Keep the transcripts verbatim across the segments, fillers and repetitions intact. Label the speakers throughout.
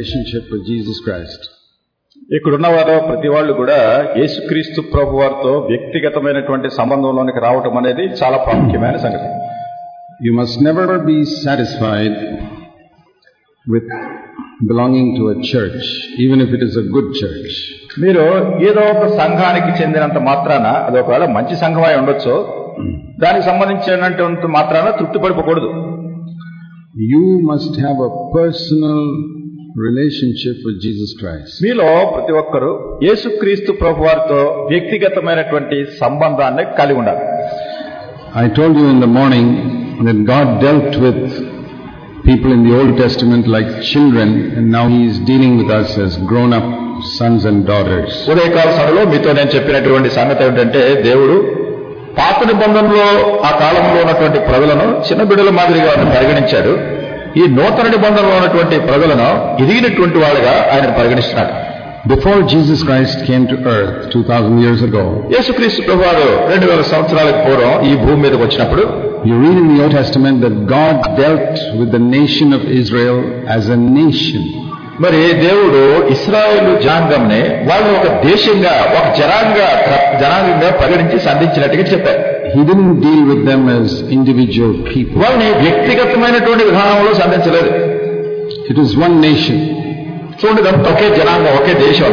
Speaker 1: relationship with Jesus Christ.
Speaker 2: ఇక్కడున్న వారు ప్రతి వాళ్ళు కూడా యేసుక్రీస్తు ప్రభు వారితో వ్యక్తిగతమైనటువంటి సంబంధంలోనికి రావటం అనేది చాలా ప్రాముఖ్యమైన సంగతి.
Speaker 1: You must never be satisfied with belonging to a church, even if it is a good church.
Speaker 2: మీరు ఏదో ఒక సంఘానికి చెందినంత మాత్రాన అది ఒకవేళ మంచి సంఘమై ఉండొచ్చు, దానికి సంబంధించినటువంటి మాత్రాన తృప్తి పడిపోకూడదు.
Speaker 1: You must have a personal relationship with Jesus Christ.
Speaker 2: మీలో ప్రతి ఒక్కరూ యేసుక్రీస్తు ప్రభు వారితో వ్యక్తిగతమైనటువంటి సంబంధాన్ని కలిగి ఉండాలి.
Speaker 1: I told you in the morning that God dealt with people in the Old Testament like children, and now He is dealing with us as grown-up sons and daughters.
Speaker 2: ఉదయకాల సమయంలో మీతో నేను చెప్పినటువంటి సంగతి ఏమిటంటే, దేవుడు పాత నిబంధనలో ఆ కాలంలో ఉన్నటువంటి ప్రజలను చిన్న బిడ్డల మాదిరిగా పరిగణించాడు. ఈ నూతన నిబంధనలో ఉన్నటువంటి ప్రజలను ఎదిగినటువంటి వాళ్ళుగా ఆయన పరిగణిస్తున్నాడు.
Speaker 1: Before Jesus Christ came to earth two thousand years ago,
Speaker 2: యేసుక్రీస్తు ప్రభువారు రెండు వేల సంవత్సరాలకు పూర్వం ఈ భూమి మీదకి వచ్చినప్పుడు,
Speaker 1: you read in the Old Testament that God dealt with the nation of Israel as a nation.
Speaker 2: మరి దేవుడు ఇశ్రాయేలు జనాంగంని వాళ్ళు ఒక దేశంగా, ఒక జనాంగ జనాంగంగా పరిగణించి సంధించినట్టుగా చెప్పారు.
Speaker 1: He didn't deal with them as individual people.
Speaker 2: వాళ్ళని వ్యక్తిగతమైనటువంటి విధానంలో సంధించలేదు.
Speaker 1: It was one nation.
Speaker 2: చూడండి, ఒకే జనాంగం, ఒకే దేశం.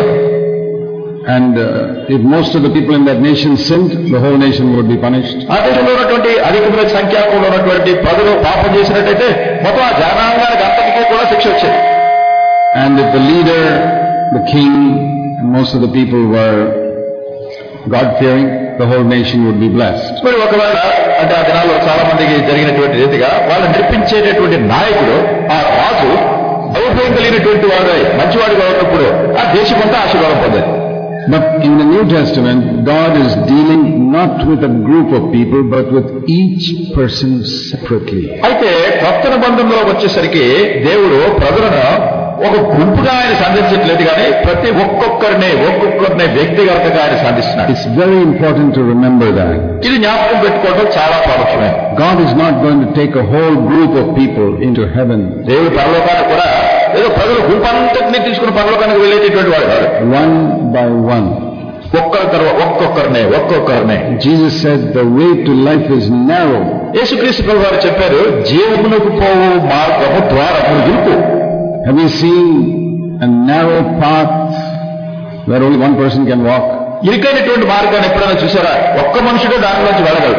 Speaker 1: And uh, if most of the people in that nation sinned, the whole nation would be punished.
Speaker 2: ఆ దేశంలో ఉన్నటువంటి అధికమైన సంఖ్యాకంలో ఉన్నటువంటి ప్రజలు పాపం చేసినట్టయితే మొత్తం ఆ జనాంగానికి అంతటికీ కూడా శిక్ష వచ్చేది.
Speaker 1: And if the leader, the king, and most of the people were God-fearing, the whole nation would be blessed.
Speaker 2: మరి ఒకవేళ అంటే ఆ దినాల్లో చాలా మందికి జరిగినటువంటి రీతిగా వాళ్ళు నడిపించేటటువంటి నాయకుడు, ఆ రాజు దౌర్భయం కలిగినటువంటి వాడు, మంచివాడిగా ఉన్నప్పుడు ఆ దేశం అంతా ఆశీర్వాదం పొందేది.
Speaker 1: But in the New Testament, God is dealing not with a group of people, but with each person separately.
Speaker 2: అయితే కొత్త నిబంధనలోకి వచ్చేసరికి దేవుడు ప్రజలను ఒక గుంపుగా ఆయన సంధించట్లేదు, కానీ ప్రతి ఒక్కొక్కరిని ఒక్కొక్కరిని వ్యక్తిగతంగా ఆయన సంధిస్తున్నాడు.
Speaker 1: It's very important to remember that.
Speaker 2: ఇది జ్ఞాపకం పెట్టుకోవడం చాలా ప్రాముఖ్యమైనది.
Speaker 1: God is not going to take a whole group of people into heaven.
Speaker 2: దేవుడు పరలోకానికి కూడా ఏదో ప్రజలు గుంపంతటిని తీసుకుని పరలోకానికి వెళ్ళేటటువంటి వాడు కాదు.
Speaker 1: One by one.
Speaker 2: ఒక్కరి తర్వాత ఒక్కొక్కరినే ఒక్కొక్కరినే.
Speaker 1: Jesus said the way to life is narrow.
Speaker 2: యేసుక్రీస్తు ప్రభువు వారు చెప్పారు, జీవమునకు పోవు మార్గము ద్వారము ఇరుకు.
Speaker 1: Have you seen a narrow path where only one person can walk?
Speaker 2: ఇరుకైనటువంటి మార్గాన్ని ఎప్పుడైనా చూసారా? ఒక్క మనుషుడే దానిలోంచి వెళ్ళగలడు.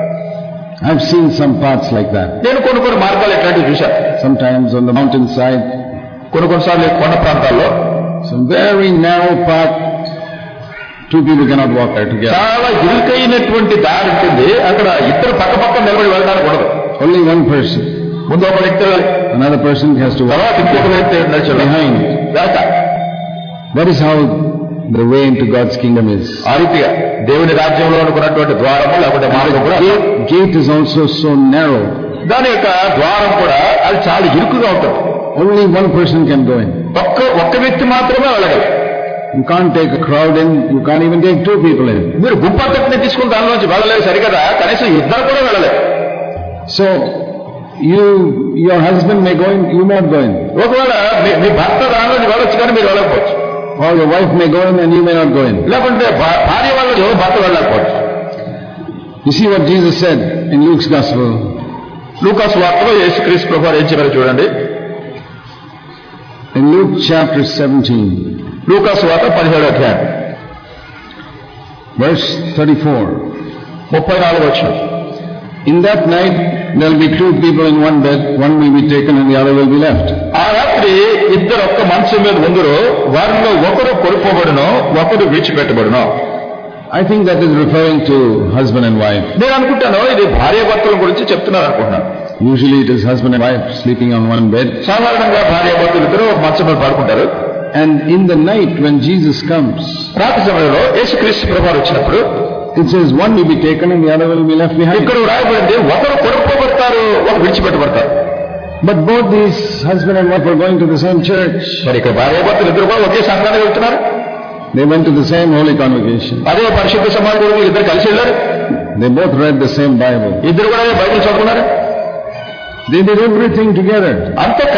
Speaker 1: I've seen some paths like that.
Speaker 2: నేను కొన్ని కొన్ని మార్గాలు ఎట్లాంటివి చూశాను.
Speaker 1: Sometimes on the mountain side,
Speaker 2: కొన్ని కొన్నిసార్లు కొండ ప్రాంతాల్లో
Speaker 1: some very narrow path, two people cannot walk there together.
Speaker 2: చాలా ఇరుకైనటువంటి దారి ఉంటుంది. అక్కడ ఇద్దరు పక్క పక్క నిలబడి వెళ్ళడానికి ఉండదు.
Speaker 1: Only one person.
Speaker 2: ముందు ఒక వ్యక్తి,
Speaker 1: another person has to walk
Speaker 2: తర్వాత ఇంకొక వ్యక్తి నడిచి
Speaker 1: behind.
Speaker 2: వెనక.
Speaker 1: That is how the way into God's kingdom is.
Speaker 2: ఆ రీతిగా దేవుని రాజ్యంలో ఉన్నటువంటి ద్వారము లేకపోతే మార్గం కూడా,
Speaker 1: gate is also so narrow.
Speaker 2: దాని యొక్క ద్వారం కూడా అది చాలా ఇరుకుగా ఉంటుంది.
Speaker 1: Only one person can go in.
Speaker 2: ఒక్క ఒక్క వ్యక్తి మాత్రమే వెళ్ళగలరు.
Speaker 1: You can't take a crowd in. You can't even take two people in.
Speaker 2: మీరు గుంపంతటిని తీసుకుని దానిలోంచి వెళ్ళలేదు సరికదా, కనీసం ఇద్దరు కూడా వెళ్ళలేదు.
Speaker 1: So you, your husband may go in, you may not go in.
Speaker 2: ఒకవేళ మీ భర్త దానిలోంచి వెళ్ళొచ్చు కానీ మీరు వెళ్ళకపోవచ్చు.
Speaker 1: Or your wife may go in and you may not go in.
Speaker 2: లేకుంటే భార్య వాళ్ళు భర్త వెళ్ళకపోవచ్చు.
Speaker 1: You see what Jesus said in Luke's Gospel.
Speaker 2: లూకాసు వార్తలో యేసుక్రీస్తు ప్రభువు ఏం చెప్పారో చూడండి.
Speaker 1: In Luke chapter seventeen,
Speaker 2: లూకాసు వార్త పదిహేడు అధ్యాయం
Speaker 1: verse thirty-four.
Speaker 2: ముప్పై నాలుగు వచనం.
Speaker 1: In that night there will be two people in one bed, one will be taken and the other will be left.
Speaker 2: ఆ రాత్రి ఇద్దరు ఒక్క మంచం మీద ఉందరు, వారిలో ఒకరు కొనుక్కోబడును, ఒకరు విడిచిపెట్టబడును.
Speaker 1: I think that is referring to husband and wife.
Speaker 2: నేను అనుకుంటాను ఇది భార్యాభర్తల గురించి చెప్తున్నారు అనుకుంటున్నాను.
Speaker 1: Usually it is husband and wife sleeping on one bed.
Speaker 2: సాధారణంగా భార్యాభర్తలు ఇద్దరు ఒక మంచం మీద పడుకుంటారు.
Speaker 1: And in the night when Jesus comes,
Speaker 2: రాత్రి సమయంలో యేసుక్రీస్తు ప్రభువు వచ్చినప్పుడు
Speaker 1: it says one will be taken and the other will be left behind.
Speaker 2: ఇక్కడ రాయబడింది ఒకరు కొనుక్కోబడతారు, ఒకరు విడిచిపెట్టబడతారు.
Speaker 1: But both these husband and wife are going to the same church.
Speaker 2: మరి ఇక్కడ భార్యాభర్తలు ఇద్దరు కూడా ఒకే సంఘానికి వెళ్తున్నారు.
Speaker 1: They went to the same holy convocation.
Speaker 2: అదే పరిశుద్ధ సమాజంలో ఇద్దరు కలిసి వెళ్ళారు.
Speaker 1: They both read the same Bible.
Speaker 2: ఇద్దరు కూడా బైబిల్ చదువుకున్నారు.
Speaker 1: They did everything together.
Speaker 2: అంతా కలిసే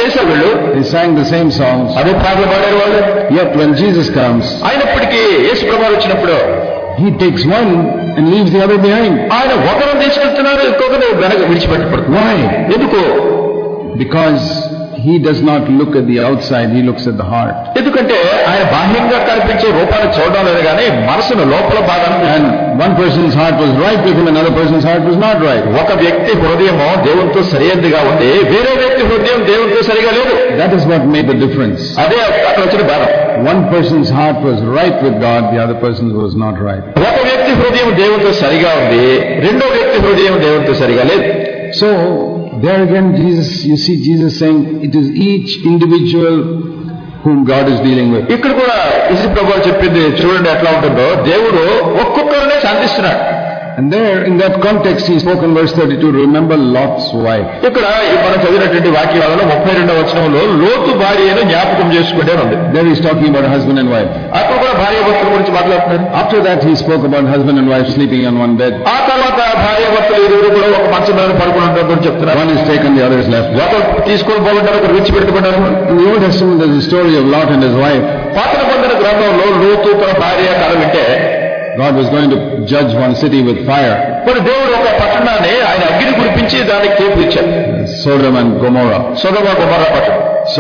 Speaker 2: చేశారు వీళ్ళు.
Speaker 1: They sang the same songs.
Speaker 2: అదే పాటలు పాడారు వాళ్ళు.
Speaker 1: Yet when Jesus comes,
Speaker 2: అయినప్పటికీ యేసు ప్రభువు వచ్చినప్పుడు
Speaker 1: he takes one and leaves the other behind.
Speaker 2: ఆయన ఒకరిని తీసుకెళ్తున్నారు, ఇంకొకరు వెనక విడిచిపెట్టబడుతున్నారు. Why? ఎందుకు? Because
Speaker 1: he does not look at the outside, he looks at the heart.
Speaker 2: ఎందుకంటే ఆయన బాహ్యంగా కనిపించే రూపాన్ని చూడడం లేదు కానీ మనసును లోపల భాగాన్ని.
Speaker 1: And one person's heart was right with him, another person's heart was not right.
Speaker 2: ఒక వ్యక్తి హృదయము దేవునితో సరైనదిగా ఉంది, వేరే వ్యక్తి హృదయం దేవునితో సరిగా లేదు.
Speaker 1: That is what made the difference.
Speaker 2: అదే అక్కడ వచ్చిన భారం.
Speaker 1: One person's heart was right with God, the other person's was not right.
Speaker 2: ఒక వ్యక్తి హృదయం దేవునితో సరిగా ఉంది, రెండో వ్యక్తి హృదయం దేవునితో సరిగా లేదు.
Speaker 1: So there again Jesus, you see Jesus saying it is each individual whom God is dealing with.
Speaker 2: ఇక్కడ కూడా యేసు ప్రభువు చెప్పింది చూడండి ఎట్లా ఉంటుందో, దేవుడు ఒక్కొక్కరినే శాంతిస్తున్నాడు.
Speaker 1: And there in that context he spoke in verse thirty-two, remember Lot's wife.
Speaker 2: ఇక్కడ మనం చదివినటువంటి వాక్యాలలో ముప్పై రెండవ వచనంలో లోతు భార్యను జ్ఞాపకం చేసుకుంటే ఉంది.
Speaker 1: There he is talking about husband and wife.
Speaker 2: అక్కడ కూడా భార్య భర్తల గురించి మాట్లాడుతున్నారు.
Speaker 1: After that he spoke about husband and wife sleeping on one bed.
Speaker 2: ఆ తర్వాత భార్య భర్తలు ఇరువురు కూడా ఒక మంచం మీద పడుకుని ఉంటారు అని చెప్తున్నారు.
Speaker 1: One is taken, the other is left.
Speaker 2: ఒకరు తీసుకొని పోతుంటారు, ఒకరు విడిచిపెట్టుకుంటారు.
Speaker 1: In the Old Testament there is a story of Lot and his wife.
Speaker 2: పాత నిబంధన గ్రంథంలో లోతు తన భార్య కథ వింటే
Speaker 1: God was going to judge one city with fire.
Speaker 2: మరి దేవుడు ఒక పట్టణాన్ని ఆయన అగ్ని కురిపించి దానికి తీర్పు ఇచ్చాడు.
Speaker 1: Sodom and Gomorrah.
Speaker 2: సొదొమ గొమొర్రా పట్టణం.
Speaker 1: So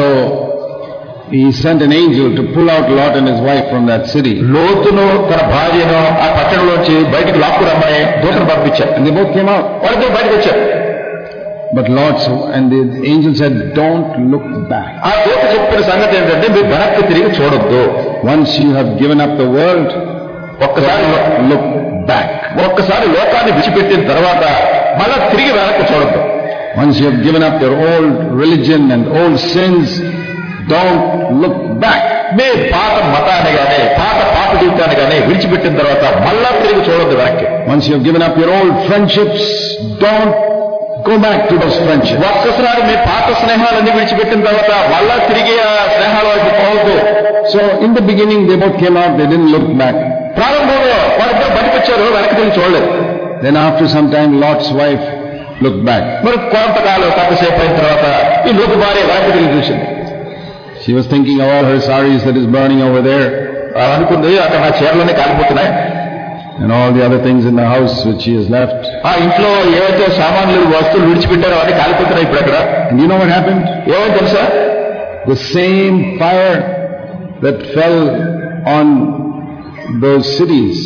Speaker 1: he sent an angel to pull out Lot and his wife from that city.
Speaker 2: లోతును తన భార్యను ఆ పట్టణంలోంచి బయటికి లాక్కు రమ్మని దూతను పంపించాడు.
Speaker 1: And they both came out.
Speaker 2: వాళ్ళిద్దరూ బయటకు వచ్చారు.
Speaker 1: But Lot, and the angel said, don't look back.
Speaker 2: ఆ దూత చెప్పిన సంగతి ఏంటంటే మీరు వెనక్కి తిరిగి చూడొద్దు.
Speaker 1: Once you have given up the world,
Speaker 2: ఒక్కసారి
Speaker 1: look back.
Speaker 2: ఒక్కసారి లోకాన్ని విడిచిపెట్టిన తర్వాత మళ్ళా తిరిగి వెనక్కి చూడొద్దు.
Speaker 1: Once you have given up your old religion and old sins, don't look back.
Speaker 2: మీ పాత మతాన్ని గానీ పాత పాత జీవితాన్ని గానీ విడిచిపెట్టిన తర్వాత మళ్ళా తిరిగి చూడొద్దు వెనక్కి.
Speaker 1: Once you have given up your old friendships, don't go back to those friendships.
Speaker 2: ఒక్కసారి మీ పాత స్నేహాలన్నీ విడిచిపెట్టిన తర్వాత మళ్ళా తిరిగి ఆ స్నేహాల వైపు పోవద్దు.
Speaker 1: So in the beginning they both came out, they didn't look back.
Speaker 2: ప్రారంభంలో వాళ్ళిద్దరు బయటకు వచ్చారు, వెనక్కి తిరిగి చూడలేదు.
Speaker 1: Then after some time Lot's wife looked back.
Speaker 2: మరి కొంతకాలం కొంతసేపు అయిన తర్వాత ఈ లోతు భార్య వెనక్కి తిరిగి చూసింది.
Speaker 1: She was thinking of all her saris that is burning over there.
Speaker 2: అనుకుంది అక్కడ నా చీరలన్నీ కాలిపోతున్నాయి.
Speaker 1: And all the other things in the house which she has left.
Speaker 2: ఆ ఇంట్లో ఏవైతే సామాన్లు వస్తువులు విడిచిపెట్టారో అవన్నీ కాలిపోతున్నాయి ఇప్పుడు అక్కడ.
Speaker 1: And you know what happened?
Speaker 2: ఏమో తెలుసా?
Speaker 1: The same fire that fell on those cities,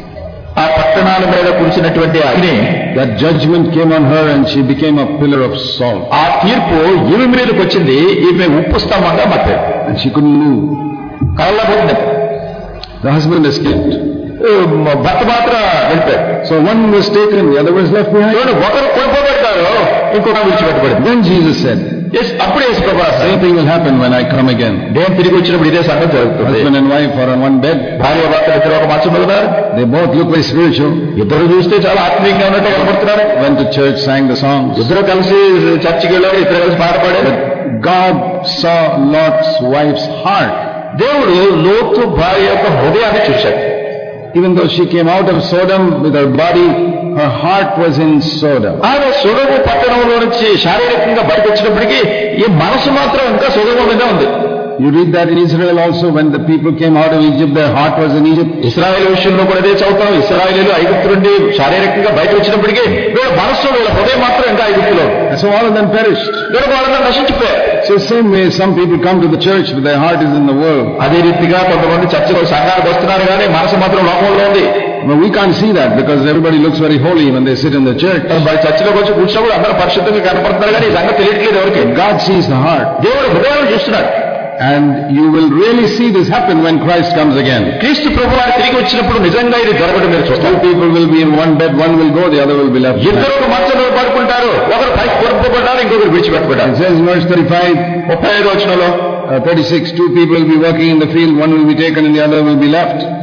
Speaker 2: ఆ పట్టణాల మీద కురిసినటువంటి అగ్ని,
Speaker 1: that judgment came on her and she became a pillar of salt.
Speaker 2: ఆ తీర్పు ఈమె మీదకి వచ్చింది, ఈమె ఉప్పు స్తంభంగా మాట్లాడు.
Speaker 1: And she couldn't move.
Speaker 2: కళ్ళబోతుంది.
Speaker 1: The husband escaped.
Speaker 2: భర్త మాత్రం వెళ్ళిపోయాడు.
Speaker 1: So one was taken, the other was left behind.
Speaker 2: ఒకరు కొనుక్కోబెడతారు, ఇంకొక విడిచిపెట్టబడింది.
Speaker 1: Then Jesus said,
Speaker 2: అప్పుడు యేసు ప్రభువు
Speaker 1: same thing will happen when I come again.
Speaker 2: నేను తిరిగి వచ్చినప్పుడు ఇదే సంగతి జరుగుతుంది.
Speaker 1: Husband and wife are on one bed.
Speaker 2: భార్య భర్త ఇద్దరు ఒక మంచం మీద ఉన్నారు.
Speaker 1: They both look very spiritual.
Speaker 2: ఇద్దరు చూస్తే చాలా ఆత్మీయంగా ఉన్నట్టు కనబడుతున్నారు.
Speaker 1: Went to church, sang the songs.
Speaker 2: ఇద్దరు కలిసి చర్చికి వెళ్ళారు, ఇద్దరు కలిసి పాట పాడారు.
Speaker 1: God saw Lot's wife's heart.
Speaker 2: దేవుడు లోతు భార్య యొక్క హృదయాన్ని చూశాడు.
Speaker 1: Even though she came out of Sodom with her body, her heart was in Sodom.
Speaker 2: ఆమె సొదొమ పట్టణంలో నుంచి శారీరకంగా బయటకు వచ్చినప్పటికీ ఈ మనసు మాత్రం ఇంకా సొదొమ మీద ఉంది.
Speaker 1: You read that in Israel also, when the people came out of Egypt, their heart was in Egypt.
Speaker 2: ఇశ్రాయేలు విషయంలో కూడా ఇదే చదువుతాం. ఇశ్రాయేలీలు ఐగుప్తు నుండి శారీరకంగా బయట వచ్చినప్పటికీ వీళ్ళ మనస్సు వీళ్ళ హృదయం మాత్రం ఇంకా ఐగుప్తులో.
Speaker 1: And so all of them perished.
Speaker 2: వీళ్ళ వాళ్ళందరూ నశించిపోయారు.
Speaker 1: So same way some people come to the church but their heart is in the world.
Speaker 2: అదే రీతిగా కొంతమంది చర్చలో సంఘానికి వస్తున్నారు కానీ మనసు మాత్రం లోకంలో ఉంది.
Speaker 1: But we can't see that because everybody looks very holy when they sit in the church.
Speaker 2: చర్చలోకి వచ్చి కూర్చున్నప్పుడు అందరూ పరిశుద్ధంగా కనపడుతున్నారు కానీ ఈ సంగతి తెలియట్లేదు ఎవరికి.
Speaker 1: God sees the heart.
Speaker 2: దేవుడు హృదయాన్ని చూస్తున్నాడు.
Speaker 1: And you will really see this happen when Christ comes again.
Speaker 2: క్రీస్తు ప్రభువు తిరిగి వచ్చినప్పుడు నిజంగా ఇది జరగడం మీరు చూస్తారు.
Speaker 1: Two people will be in one bed, one will go, the other will be left.
Speaker 2: ఇద్దరు ఒక మంచం మీద పడుకుంటారు, ఒకరు పైకి కొనుక్కోబడ్డారు, ఇంకొకరు విడిచిపెట్టబడ్డారు.
Speaker 1: It says in verse thirty-five,
Speaker 2: ముప్పై ఐదు వచనంలో
Speaker 1: uh, thirty-six, two people will be working in the field, one will be taken and the other will be left.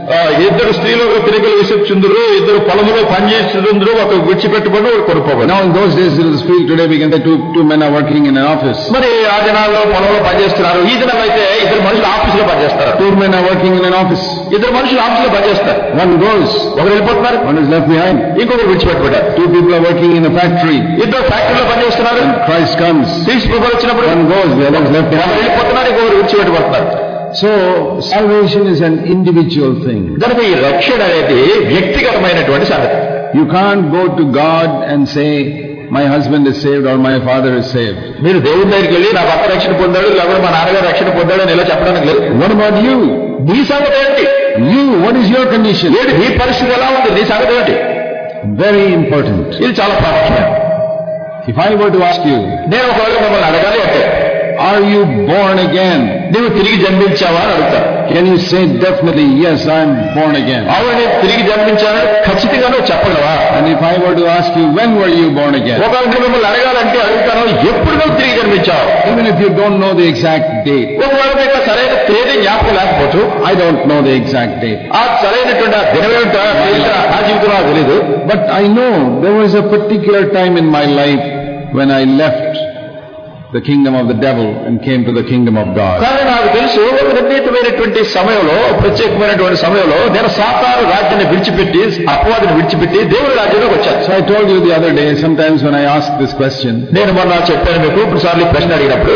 Speaker 2: ఇద్దరు స్త్రీలు ఒక తిరిగలు విసర్చుందరు, ఇద్దరు పొలములో పనిచేస్తుందరు, ఒక విడిచిపెట్టుబడి ఒకరు కొనుక్కోవాలి.
Speaker 1: Now in those days it was free. Today we can say two two men are working in an office.
Speaker 2: మరి ఆ దినాల్లో పొలంలో పనిచేస్తున్నారు. ఈ దినాల్లో అయితే ఇద్దరు మనుషులు ఆఫీసులో పనిచేస్తారు.
Speaker 1: Two men are working in an office.
Speaker 2: ఇద్దరు మనుషులు ఆఫీసులో పనిచేస్తారు.
Speaker 1: One goes,
Speaker 2: ఒకరు వెళ్ళిపోతున్నారు,
Speaker 1: one is left behind.
Speaker 2: ఇంకొకరు విడిచిపెట్టుబడ్డారు.
Speaker 1: Two people are working in a factory.
Speaker 2: ఇద్దరు ఫ్యాక్టరీలో పనిచేస్తున్నారు.
Speaker 1: When Christ comes,
Speaker 2: క్రీస్తు ప్రభువు వచ్చినప్పుడు
Speaker 1: one goes, the other is left
Speaker 2: ఒకరు
Speaker 1: behind.
Speaker 2: వెళ్ళిపోతున్నారు, ఇంకొకరు విడిచిపెట్టుబడుతున్నారు.
Speaker 1: So salvation is an individual thing.
Speaker 2: కనుక ఈ రక్షణ అనేది వ్యక్తిగతమైనటువంటి సంగతి.
Speaker 1: You can't go to God and say, my husband is saved or my father is saved.
Speaker 2: మీరు దేవుని దగ్గరికి వెళ్ళి నా భర్త రక్షణ పొందాడు లేకపోతే మా నాన్నగారు రక్షణ పొందాడు అని ఇలా చెప్పడానికి లేదు.
Speaker 1: What about you?
Speaker 2: నీ సంగతి ఏంటి?
Speaker 1: You, what is your condition?
Speaker 2: ఏంటి నీ పరిస్థితి ఎలా ఉంది? నీ సంగతి ఏంటి?
Speaker 1: Very important.
Speaker 2: ఇది చాలా ప్రాముఖ్యమైనది.
Speaker 1: If I were to ask you,
Speaker 2: నేను ఒకవేళ మిమ్మల్ని అడగాలి అంటే,
Speaker 1: are you born again?
Speaker 2: నువ్వు తిరిగి జన్మించావా అని అడుగుతా.
Speaker 1: Can you say definitely, yes, I am born again?
Speaker 2: అవును, నేను తిరిగి జన్మించానని ఖచ్చితంగా నువ్వు చెప్పగలవా?
Speaker 1: And if I were to ask you, when were you born again?
Speaker 2: ఒకవేళ మిమ్మల్ని అడగాలంటే అడుగుతాను, ఎప్పుడు నువ్వు తిరిగి జన్మించావు?
Speaker 1: Even if you don't know the exact date.
Speaker 2: ఒకవేళ మీకు సరైన తేదీ జ్ఞాపకం లేకపోవచ్చు,
Speaker 1: I don't know the exact date.
Speaker 2: ఆ సరైనటువంటి దినమేమిటో నా జీవితంలో నాకు తెలియదు.
Speaker 1: But I know there was a particular time in my life when I left the kingdom of the devil and came to the kingdom of God.
Speaker 2: కానీ నాకు తెలుసు ఒక నిర్ణీతమైనటువంటి సమయంలో, ప్రత్యేకమైనటువంటి సమయంలో నేను సాతాను రాజ్యాన్ని విడిచిపెట్టి, అపవాదిని విడిచిపెట్టి దేవుని రాజ్యంలోకి వచ్చాను.
Speaker 1: So I told you the other day, sometimes when I ask this question,
Speaker 2: నేను మొన్న చెప్పాను మీకు, ఇప్పుడు సార్లు ఈ ప్రశ్న అడిగినప్పుడు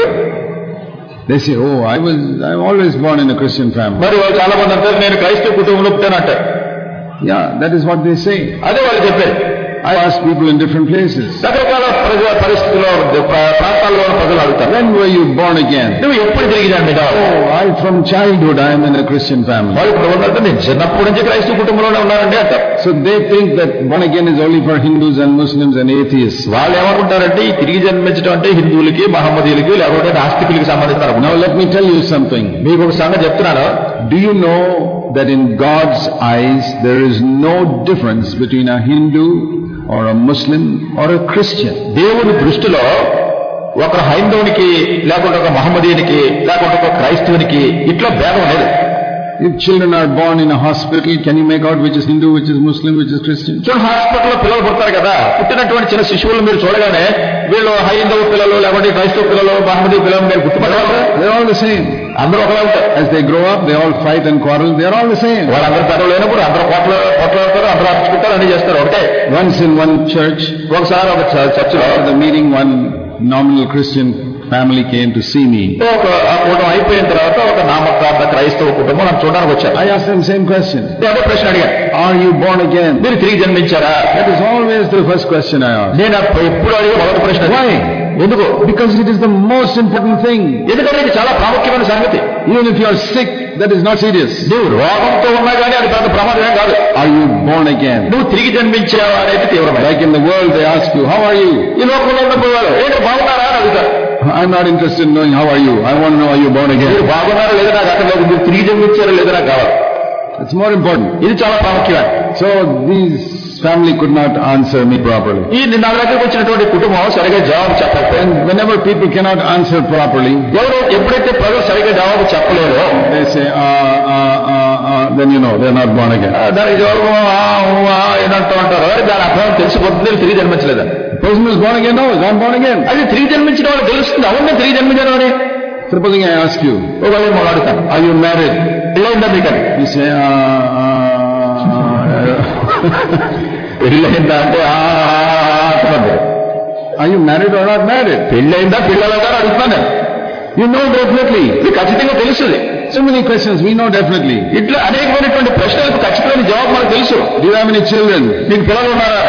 Speaker 1: they say, oh, I was, I'm always born in a Christian family.
Speaker 2: మరి వాళ్ళు చాలా మంది అంటారు నేను క్రైస్తవ కుటుంబంలో పుట్టానంటారు.
Speaker 1: Yeah, that is what they say.
Speaker 2: అదే వాళ్ళు చెప్పారు.
Speaker 1: I ask people in different places,
Speaker 2: రకరకాల పరిస్థితుల్లో ప్రాంతాల్లో ప్రజలు అడుగుతారు,
Speaker 1: when were you born again?
Speaker 2: నువ్వు ఎప్పుడు తిరిగి జన్మించావు?
Speaker 1: Oh, I from childhood I am in a Christian family.
Speaker 2: వాళ్ళు ఇప్పుడు ఉన్నారంటే నేను చిన్నప్పటి నుంచి క్రైస్తవ కుటుంబంలోనే ఉన్నానండి అంటారు.
Speaker 1: So they think that born again is only for Hindus and Muslims and atheists.
Speaker 2: వాళ్ళు ఏమనుకుంటారంటే ఈ తిరిగి జన్మించడం అంటే హిందువులకి, మహమ్మదీయులకి, లేకపోతే నాస్తికులకి సంబంధించిన.
Speaker 1: Now let me tell you something.
Speaker 2: మీకు ఒక సంగతి చెప్తున్నాను.
Speaker 1: Do you know that in God's eyes there is no difference between a Hindu or a Muslim or a Christian?
Speaker 2: దేవుని దృష్టిలో ఒక హైందవునికి, లేకుంటే ఒక మహమ్మదీయునికి, లేకుంటే ఒక క్రైస్తవునికి ఇట్లా భేదం లేదు.
Speaker 1: If children are born in a hospital, can you make out which is Hindu, which is Muslim, which is Christian?
Speaker 2: చూడండి, హాస్పిటల్లో పిల్లలు పుడతారు కదా, పుట్టినటువంటి చిన్న శిశువులు మీరు చూడగానే వీళ్ళు హైందవ పిల్లలు, లేకుంటే క్రైస్తవ పిల్లలు, మహమ్మదీ పిల్లలు మీరు గుర్తుపడతారు.
Speaker 1: They're all the same.
Speaker 2: అందరూ ఒకలా ఉంటారు.
Speaker 1: As they grow up, they all fight and quarrel. They're all the same.
Speaker 2: వాళ్ళందరూ పెద్దలు లేనప్పుడు అందరూ కొట్ల కొట్లాడతారు, అందరూ అర్చుకుంటారు, అన్ని చేస్తారు. ఒకటే.
Speaker 1: Once in one church,
Speaker 2: ఒకసారి ఒక చర్చిలో
Speaker 1: the meeting, one nominal Christian family came to see me.
Speaker 2: ఒక ఆ కూటం అయిపోయిన తర్వాత ఒక నామకార్థ క్రైస్తవ కుటుంబం నన్ను చూడడానికి వచ్చారు.
Speaker 1: I asked them the same question.
Speaker 2: అదే ప్రశ్న అడిగాను,
Speaker 1: are you born again?
Speaker 2: మీరు తిరిగి జన్మించారా?
Speaker 1: That is always the first question I ask.
Speaker 2: నేను ఎప్పుడు అడిగే మొదటి ప్రశ్న.
Speaker 1: Why?
Speaker 2: ఎందుకు?
Speaker 1: Because it is the most important thing.
Speaker 2: ఎందుకంటే ఇది చాలా ప్రాముఖ్యమైన సంగతి.
Speaker 1: Even if you are sick, that is not serious.
Speaker 2: నువ్వు రోగంతో ఉన్నా కానీ అది పెద్ద ప్రమాదమే కాదు.
Speaker 1: Are you born again?
Speaker 2: నువ్వు తిరిగి జన్మించావా అనేది తీవ్రమైన.
Speaker 1: Like in the world they ask you, how are you?
Speaker 2: ఈ లోకంలో ఉన్నప్పుడు వాళ్ళు ఏంటి బాగున్నారా అని అడుగుతారు.
Speaker 1: I'm not interested in knowing how are you. I want to know are you born again.
Speaker 2: మీరు బాగున్నారా లేదా నాకు అక్కడ లేదు, మీరు తిరిగి జన్మించారా లేదా నాకు కావాలి.
Speaker 1: It's more important.
Speaker 2: ఇది చాలా ప్రాముఖ్యమైనది.
Speaker 1: So these family could not answer me properly.
Speaker 2: ఈ నా దగ్గరకు వచ్చినటువంటి కుటుంబం సరిగా జవాబు చెప్పలేదు.
Speaker 1: And whenever people cannot answer properly,
Speaker 2: ఎవరు ఎప్పుడైతే ప్రజలు సరిగా జవాబు చెప్పలేరో
Speaker 1: they say, ah, ah, ah, ah, then you know they're not born again.
Speaker 2: దానికి జవాబు ఏనంటూ ఉంటారు, దాని అర్థం తెలిసిపోతుంది, తిరిగి జన్మించలేదని.
Speaker 1: Person who is born again knows, I'm born again.
Speaker 2: అది తిరిగి జన్మించిన వాళ్ళు తెలుస్తుంది, అవును తిరిగి జన్మించాను అని.
Speaker 1: Supposing I ask you,
Speaker 2: ఒకవేళ నేను అడుగుతాను,
Speaker 1: are you married?
Speaker 2: పెళ్ళైందా మీకని?
Speaker 1: You say, ah, ah,
Speaker 2: పెళ్ళైందా అంటే అంటున్నాను.
Speaker 1: are you married or not married?
Speaker 2: పెళ్ళైందా పిల్లలదా అడుగుతాను.
Speaker 1: You know definitely.
Speaker 2: మీకు ఖచ్చితంగా తెలుస్తుంది.
Speaker 1: So many questions we know definitely.
Speaker 2: ఇట్లా అనేకమైనటువంటి ప్రశ్నలకు ఖచ్చితమైన జవాబు మనకు తెలుసు.
Speaker 1: Do you have any children?
Speaker 2: మీకు పిల్లలు ఉన్నారా?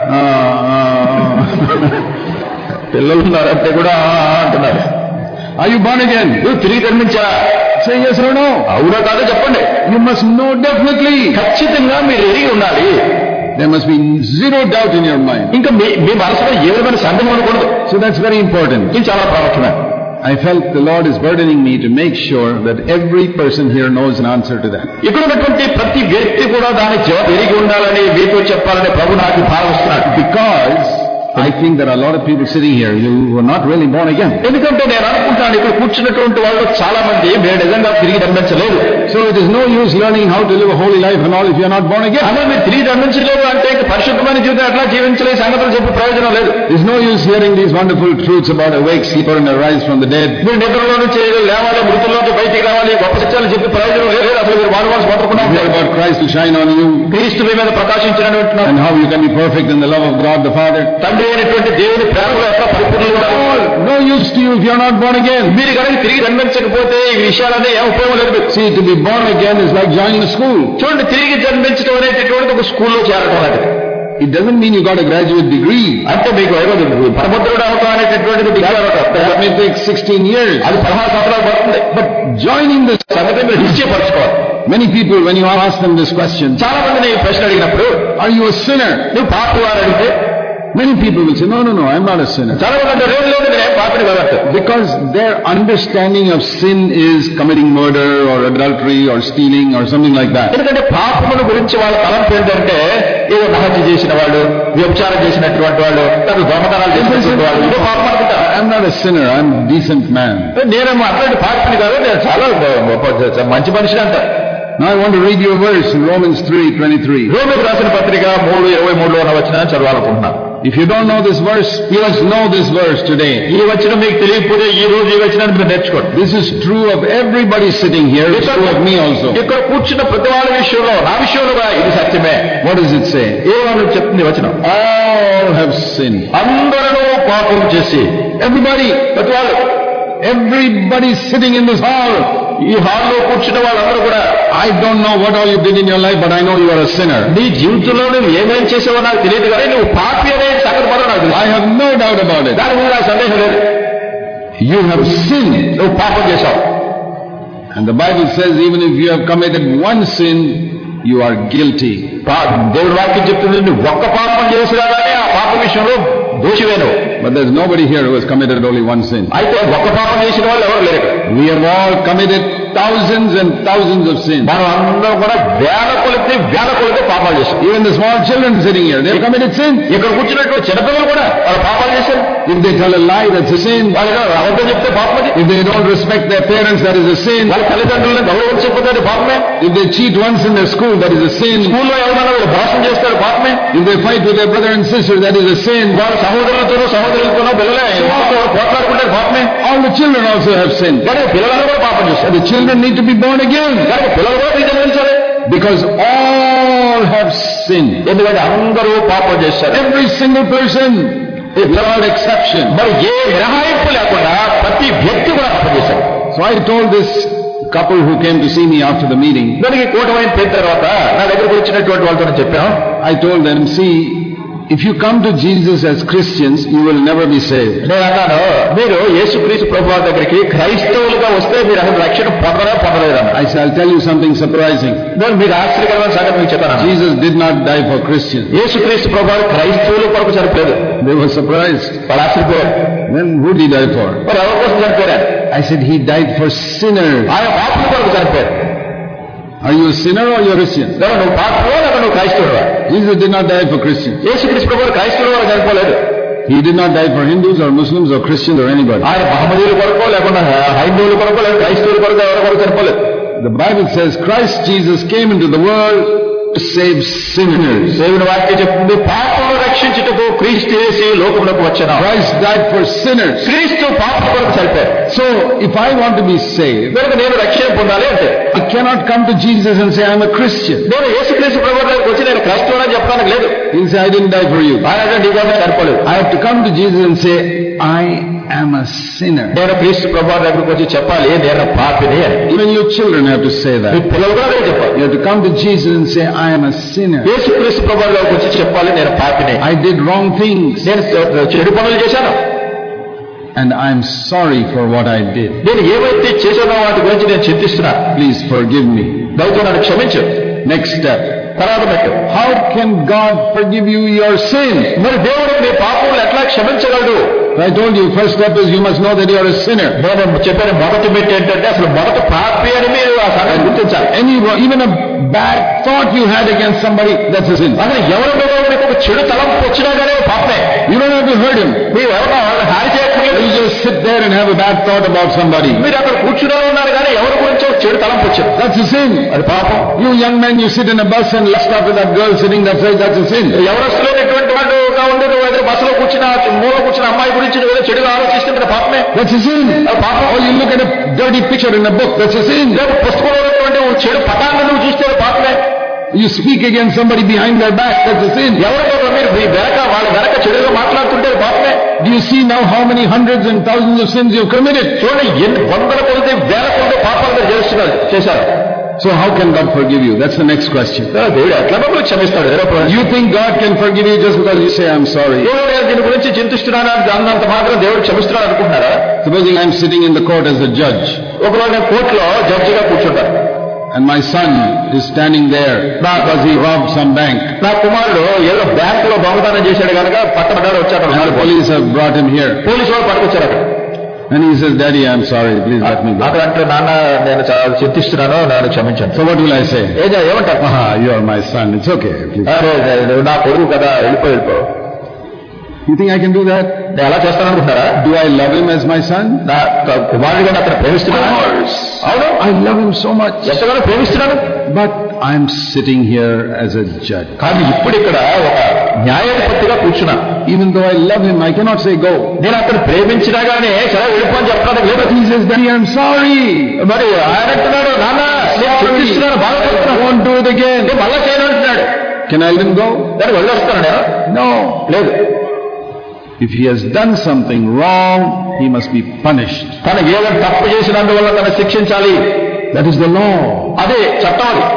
Speaker 2: పిల్లలు ఉన్నారంటే కూడా అంటున్నారు.
Speaker 1: Are you born again?
Speaker 2: నువ్వు తిరిగి జన్మించారా?
Speaker 1: Say yes or no.
Speaker 2: అవునా కాదో చెప్పండి.
Speaker 1: You must know definitely.
Speaker 2: ఖచ్చితంగా మీరు ఎరిగి ఉండాలి.
Speaker 1: There must be zero doubt in your mind.
Speaker 2: ఇంకా మీ మీ మనసులో ఏ విధమైన సందేహం ఉండకూడదు.
Speaker 1: So that's very important.
Speaker 2: ఇది చాలా ప్రాముఖ్యమైనది.
Speaker 1: I felt the Lord is burdening me to make sure that every person here knows an answer to that.
Speaker 2: ఇక్కడ ఉన్నటువంటి ప్రతి వ్యక్తి కూడా దాని జవాబు ఎరిగి ఉండాలని మీతో చెప్పాలని ప్రభు నాకు భావిస్తున్నాడు.
Speaker 1: Because I think there are a lot of people sitting here, you were not really born again.
Speaker 2: ఎందుకంటే నేను అనుకుంటాను ఇక్కడ కూర్చున్నటువంటి వాళ్ళు చాలా మంది మీరు నిజంగా తిరిగి జన్మించలేదు.
Speaker 1: So it is no use learning how to live a holy life and all if you are not born again.
Speaker 2: అలా మీరు తిరిగి జన్మించలేదు అంటే ఇంకా పరిశుద్ధమైన జీవితం ఎట్లా జీవించలే సంగతులు చెప్పే ప్రయోజనం లేదు.
Speaker 1: There is no use hearing these wonderful truths about awake, sleeper and arise from the dead.
Speaker 2: మీరు నిద్రలో నుంచి లేవాలి, మృతుల్లో నుంచి బయటికి రావాలి, గొప్ప సత్యాలు చెప్పే ప్రయోజనం లేదు. అసలు మీరు వాడు వాడు పట్టుకున్నాం
Speaker 1: about Christ to shine on you.
Speaker 2: క్రీస్తు మీ మీద ప్రకాశించడం
Speaker 1: and how you can be perfect in the love of God the Father.
Speaker 2: తండ్రి అయినటువంటి దేవుని ప్రేమలో ఎట్లా పరిపూర్ణులుగా
Speaker 1: no use to you if you are not born again.
Speaker 2: మీరు కనుక తిరిగి జన్మించకపోతే ఈ విషయాలన్నీ ఏం ఉపయోగం లేదు.
Speaker 1: See, to be born again is like joining a school.
Speaker 2: చూడండి, తిరిగి జన్మించడం అనేటటువంటి ఒక స్కూల్లో చేరడం లాంటిది.
Speaker 1: It doesn't mean you got a graduate degree.
Speaker 2: అంటే మీకు పరమద్రుడు అవటం అనేటటువంటిది
Speaker 1: that may take sixteen years.
Speaker 2: అది పదహారు సంవత్సరాలు పడుతుంది.
Speaker 1: But joining the
Speaker 2: సంగతి మీరు నిశ్చయపరచుకోవాలి.
Speaker 1: Many people, when you ask them this question,
Speaker 2: చాలా మంది ఈ ప్రశ్న అడిగినప్పుడు,
Speaker 1: are you a sinner?
Speaker 2: నువ్వు పాపి వారు అడిగితే
Speaker 1: many people will say, no, no, no, I'm not a sinner.
Speaker 2: చాలా మంది అంటే లేదు లేదు నేను పాపిని కాదు.
Speaker 1: Because their understanding of sin is committing murder or adultery or stealing or something like that.
Speaker 2: ఎందుకంటే పాపముల గురించి వాళ్ళ తలంపు ఏంటంటే ఏదో హత్య చేసిన వాళ్ళు, వ్యభిచారం చేసినటువంటి వాళ్ళు, లేదా దొంగతనాలు చేసినటువంటి వాళ్ళు ఇదో పాపం అనుకుంటారు.
Speaker 1: I'm not a sinner, I'm a decent man.
Speaker 2: నేనేమో అట్లాంటి పాపిని కాదు, నేను చాలా మంచి మనిషిని అంటారు.
Speaker 1: Now I want to read you a verse in Romans three twenty-three.
Speaker 2: రోమీయులకు రాసిన పత్రిక మూడు ఇరవై మూడులో ఉన్న వచనాన్ని చదవాలనుకుంటున్నాను.
Speaker 1: If you don't know this verse, you must know this verse today.
Speaker 2: ఈ వచనం మీకు తెలియకపోతే ఈ రోజు ఈ వచనాన్ని మీరు నేర్చుకోండి.
Speaker 1: This is true of everybody sitting here. It's true of me also.
Speaker 2: ఇక్కడ కూర్చున్న ప్రతి వాళ్ళ విషయంలో, నా విషయంలో ఇది సత్యమే.
Speaker 1: What does it say?
Speaker 2: ఏమని చెప్తుంది వచనం?
Speaker 1: All have sinned.
Speaker 2: అందరూ పాపం చేసి,
Speaker 1: everybody,
Speaker 2: ప్రతి వాళ్ళు,
Speaker 1: everybody sitting in this hall,
Speaker 2: ఈ హాల్లో కూర్చున్న వాళ్ళందరూ కూడా,
Speaker 1: I don't know what all you did in your life, but I know you are a sinner.
Speaker 2: నీ జీవితంలో నువ్వు ఏమేం చేసావో నాకు తెలియదు కానీ నువ్వు పాపి అనే సంగతి మాత్రం నాకు తెలుసు.
Speaker 1: I have no doubt about it.
Speaker 2: దాని మీద నాకు సందేహం లేదు.
Speaker 1: You have sinned.
Speaker 2: నువ్వు పాపం చేశావు.
Speaker 1: And the Bible says even if you have committed one sin, you are guilty.
Speaker 2: దేవుడి వాక్యం చెప్తుంది, నువ్వు ఒక్క పాపం చేసినా కానీ ఆ పాప విషయంలో దోషివేను.
Speaker 1: But there's nobody here who has committed only one sin.
Speaker 2: అయితే ఒక్క పాపం చేసిన వాళ్ళు ఎవరు లేరు.
Speaker 1: We have all committed thousands and thousands of sins.
Speaker 2: మనం అందరం కూడా వేల కొలిపి వేల కొలిపి పాపాలు చేశాం.
Speaker 1: Even the small children sitting here, they have committed sin.
Speaker 2: ఇక్కడ కూర్చున్నటువంటి చిన్నపిల్లలు కూడా వాళ్ళు పాపాలు చేశారు.
Speaker 1: If they tell a lie, that's a sin.
Speaker 2: వాళ్ళు అబద్ధం చెప్తే పాపమే.
Speaker 1: If they don't respect their parents, that is a sin.
Speaker 2: వాళ్ళ తల్లిదండ్రులను గౌరవించకపోతే అది పాపమే.
Speaker 1: If they cheat once in their school, that is a sin.
Speaker 2: స్కూల్లో ఎవరైనా వాళ్ళు మోసం చేస్తారు పాపమే.
Speaker 1: If they fight with their brother and sister, that is a sin.
Speaker 2: వాళ్ళ సహోదరులతోనూ సహోదరులతోనూ పిల్లలే పోట్లాడుకుంటే పాపమే.
Speaker 1: All the children also have sinned.
Speaker 2: కానీ పిల్లలను కూడా పాపం చేస్తారు.
Speaker 1: The children need to be born again.
Speaker 2: కానీ పిల్లలు కూడా జన్మించాలి.
Speaker 1: Because all have sinned.
Speaker 2: ఎందుకంటే అందరూ పాపం చేస్తారు.
Speaker 1: Every single person, without exception.
Speaker 2: మరి ఏ మినహాయింపు లేకుండా ప్రతి వ్యక్తి కూడా పాపం చేశారు.
Speaker 1: So I told this couple who came to see me after the meeting.
Speaker 2: దానికి కూటమైన పేరు తర్వాత నా దగ్గరకు వచ్చినటువంటి వాళ్ళతో చెప్పాను.
Speaker 1: I told them, see, if you come to Jesus as Christians, you will never be saved.
Speaker 2: నేను అన్నాను, మీరు యేసుక్రీస్తు ప్రభువు దగ్గరికి క్రైస్తవులుగా వస్తే మీరు అసలు రక్షణ పొందరా పొందలేదన్న.
Speaker 1: I shall tell you something surprising.
Speaker 2: నేను మీరు ఆశ్చర్యకరమైన సంగతి మీకు చెప్పాను.
Speaker 1: Jesus did not die for Christians.
Speaker 2: యేసుక్రీస్తు ప్రభువు క్రైస్తవుల కొరకు చనిపోలేదు.
Speaker 1: They were surprised.
Speaker 2: వాళ్ళు ఆశ్చర్యపోయారు.
Speaker 1: Then who did he die for?
Speaker 2: మరి ఎవరి కోసం చనిపోయారు?
Speaker 1: I said he died for sinners.
Speaker 2: ఆయన పాపుల కొరకు చనిపోయారు.
Speaker 1: Are you a sinner or you a Christian?
Speaker 2: నువ్వు పాపులో లేక నువ్వు క్రైస్తవుడువా?
Speaker 1: Jesus did not die for Christians.
Speaker 2: యేసుక్రీస్తు ప్రభువు క్రైస్తవుల కొరకు చనిపోలేదు.
Speaker 1: He did not die for Hindus or Muslims or Christians or anybody.
Speaker 2: ఆయన మహమ్మదీయుల కొరకు లేకుండా హైందవుల కొరకు లేదా క్రైస్తవుల కొరకు ఎవరి కొరకు చనిపోలేదు.
Speaker 1: The Bible says Christ Jesus came into the world to save sinners.
Speaker 2: దేవుని వాక్యం చెప్తుంది, పాపులను రక్షించుటకు క్రీస్తు యేసు లోకములకు వచ్చెను.
Speaker 1: Christ died for sinners.
Speaker 2: క్రీస్తు పాపుల కొరకు చనిపోయాడు.
Speaker 1: So if I want to be saved,
Speaker 2: కనుక నేను రక్షణ పొందాలి అంటే
Speaker 1: I cannot come to Jesus and say I'm a Christian.
Speaker 2: నేను యేసుక్రీస్తు ప్రభువు దగ్గరికి వచ్చి నేను క్రైస్తవుడని చెప్పడానికి లేదు.
Speaker 1: He'll say I didn't die for you.
Speaker 2: ఆయన నీ కోసం చనిపోలేదు.
Speaker 1: I have to come to Jesus and say I am a sinner.
Speaker 2: నేను క్రీస్తు ప్రభువు దగ్గరికి వచ్చి చెప్పాలి నేను పాపిని అని.
Speaker 1: Even your children have to say that.
Speaker 2: మీ పిల్లలు కూడా అదే చెప్పాలి.
Speaker 1: You have to come to Jesus and say I am a sinner.
Speaker 2: యేసుక్రీస్తు ప్రభువు దగ్గరికి వచ్చి చెప్పాలి నేను పాపిని.
Speaker 1: I did wrong things.
Speaker 2: నేను చెడు పనులు చేశాను.
Speaker 1: And I am sorry for what I did.
Speaker 2: నేను ఏవైతే చేశానో వాటి గురించి నేను చింతిస్తున్నా.
Speaker 1: Please forgive me.
Speaker 2: దయతో నన్ను క్షమించు.
Speaker 1: Next step.
Speaker 2: తర్వాత పెట్టు.
Speaker 1: How can God forgive you your sin?
Speaker 2: మరి దేవుడు నీ పాపములు ఎట్లా క్షమించగలడు?
Speaker 1: I told you first step is you must know that you are a sinner.
Speaker 2: నేను చెప్పిన మొదటి మెట్టు ఏంటంటే అసలు మొదట పాపి అని మీరు ఆ సంగతి గుర్తించాలి.
Speaker 1: Any even a bad thought you had against somebody, that's a sin.
Speaker 2: అసలు ఎవరి మీద మీకు ఒక చెడు తలంపు వచ్చినా కానీ పాపమే.
Speaker 1: You don't have to hurt him.
Speaker 2: మీరు ఎవరన్నా వాళ్ళని హాని చేయక్కర్లేదు.
Speaker 1: You just sit there and have a bad thought about somebody.
Speaker 2: మీరు అక్కడ కూర్చునే ఉన్నారు కానీ ఎవరి గురించో చెడు తలంపు వచ్చింది.
Speaker 1: That's a sin.
Speaker 2: అది పాపం.
Speaker 1: You young men, you sit in a bus and lust after that girl sitting that side, that's a sin.
Speaker 2: ఎవరస్తులేనటువంటి వాడుగా ఉండి నువ్వు ఏదో బస్సులో కూర్చున్న మూల కూర్చున్న అమ్మాయి గురించి నువ్వు ఏదో చెడుగా ఆలోచిస్తుంటే పాపమే.
Speaker 1: That's a sin.
Speaker 2: పాపం.
Speaker 1: Or you look at a dirty picture in a book, that's a sin.
Speaker 2: పుస్తకంలో ఉన్నటువంటి చెడు పటాన్ని నువ్వు చూస్తే పాపమే.
Speaker 1: You speak against somebody behind their back, that's a sin.
Speaker 2: ఎవరితో మీరు మీ వెనక వాళ్ళ వెనక చెడుగా మాట్లాడుతుంటే పాపమే.
Speaker 1: Do you see now how many hundreds and thousands of sins you've committed?
Speaker 2: చూడండి ఎన్ని వందల కొద్ది వేల కొద్ది పాపాలు మీరు చేస్తున్నారు చేశారు.
Speaker 1: So how can God forgive you? That's the next question.
Speaker 2: దేవుడు ఎట్లా మమ్మల్ని క్షమిస్తాడు?
Speaker 1: You think God can forgive you just because you say I'm sorry?
Speaker 2: దేవుడు నేను దీని గురించి చింతిస్తున్నాను అన్నంత మాత్రం దేవుడు క్షమిస్తున్నాడు అనుకుంటున్నారా?
Speaker 1: Supposing I'm sitting in the court as a judge.
Speaker 2: ఒకరోజు నేను కోర్టులో జడ్జిగా కూర్చుంటాను.
Speaker 1: And my son is standing there because he robbed some bank.
Speaker 2: నా కుమారుడు ఏదో బ్యాంక్ లో దొంగతనం చేశాడు కనుక పట్టబడ్డాడు వచ్చాడు.
Speaker 1: And the police have brought him here.
Speaker 2: Police వాళ్ళు పట్టుకొచ్చారు.
Speaker 1: And he says, Daddy, I'm sorry, please let me go.
Speaker 2: అక్కడ అంటే నాన్న నేను చాలా చింతిస్తున్నాను, నన్ను క్షమించండి.
Speaker 1: So what will I say?
Speaker 2: ఏమంటారు?
Speaker 1: Ah, you are my son, it's okay. Please.
Speaker 2: అరే నా కొడుకు కదా, వెళ్ళిపో వెళ్ళిపో.
Speaker 1: You think I can do that?
Speaker 2: నేను ఎలా చేస్తాను అనుకుంటారా?
Speaker 1: Do I love him as my son?
Speaker 2: నా కుమారుడిగా అక్కడ ప్రేమిస్తున్నాను. అవును,
Speaker 1: I love him so much.
Speaker 2: ఎంతగానో ప్రేమిస్తున్నాను.
Speaker 1: But I'm sitting here as a judge.
Speaker 2: కానీ ఇప్పుడు ఇక్కడ ఒక న్యాయాధిపతిగా కూర్చున్నా.
Speaker 1: Even though I love him, I cannot say go.
Speaker 2: నేను అతను ప్రేమించినా గానీ సరే వెళ్ళిపో అని చెప్పడానికి లేదు.
Speaker 1: He says, Daddy, I'm sorry.
Speaker 2: మరి ఆయన అంటున్నాడు, నాన్న చింతిస్తున్నాను, బాధపడుతున్నాను,
Speaker 1: won't do it again.
Speaker 2: నేను మళ్ళా చేయను అంటున్నాడు.
Speaker 1: Can I let him go?
Speaker 2: దాన్ని వెళ్ళొస్తాను నేను?
Speaker 1: No.
Speaker 2: లేదు.
Speaker 1: If he has done something wrong, he must be punished.
Speaker 2: తను ఏదైనా తప్పు చేసినందువల్ల తను శిక్షించాలి.
Speaker 1: That is the law.
Speaker 2: అదే చట్టం. అది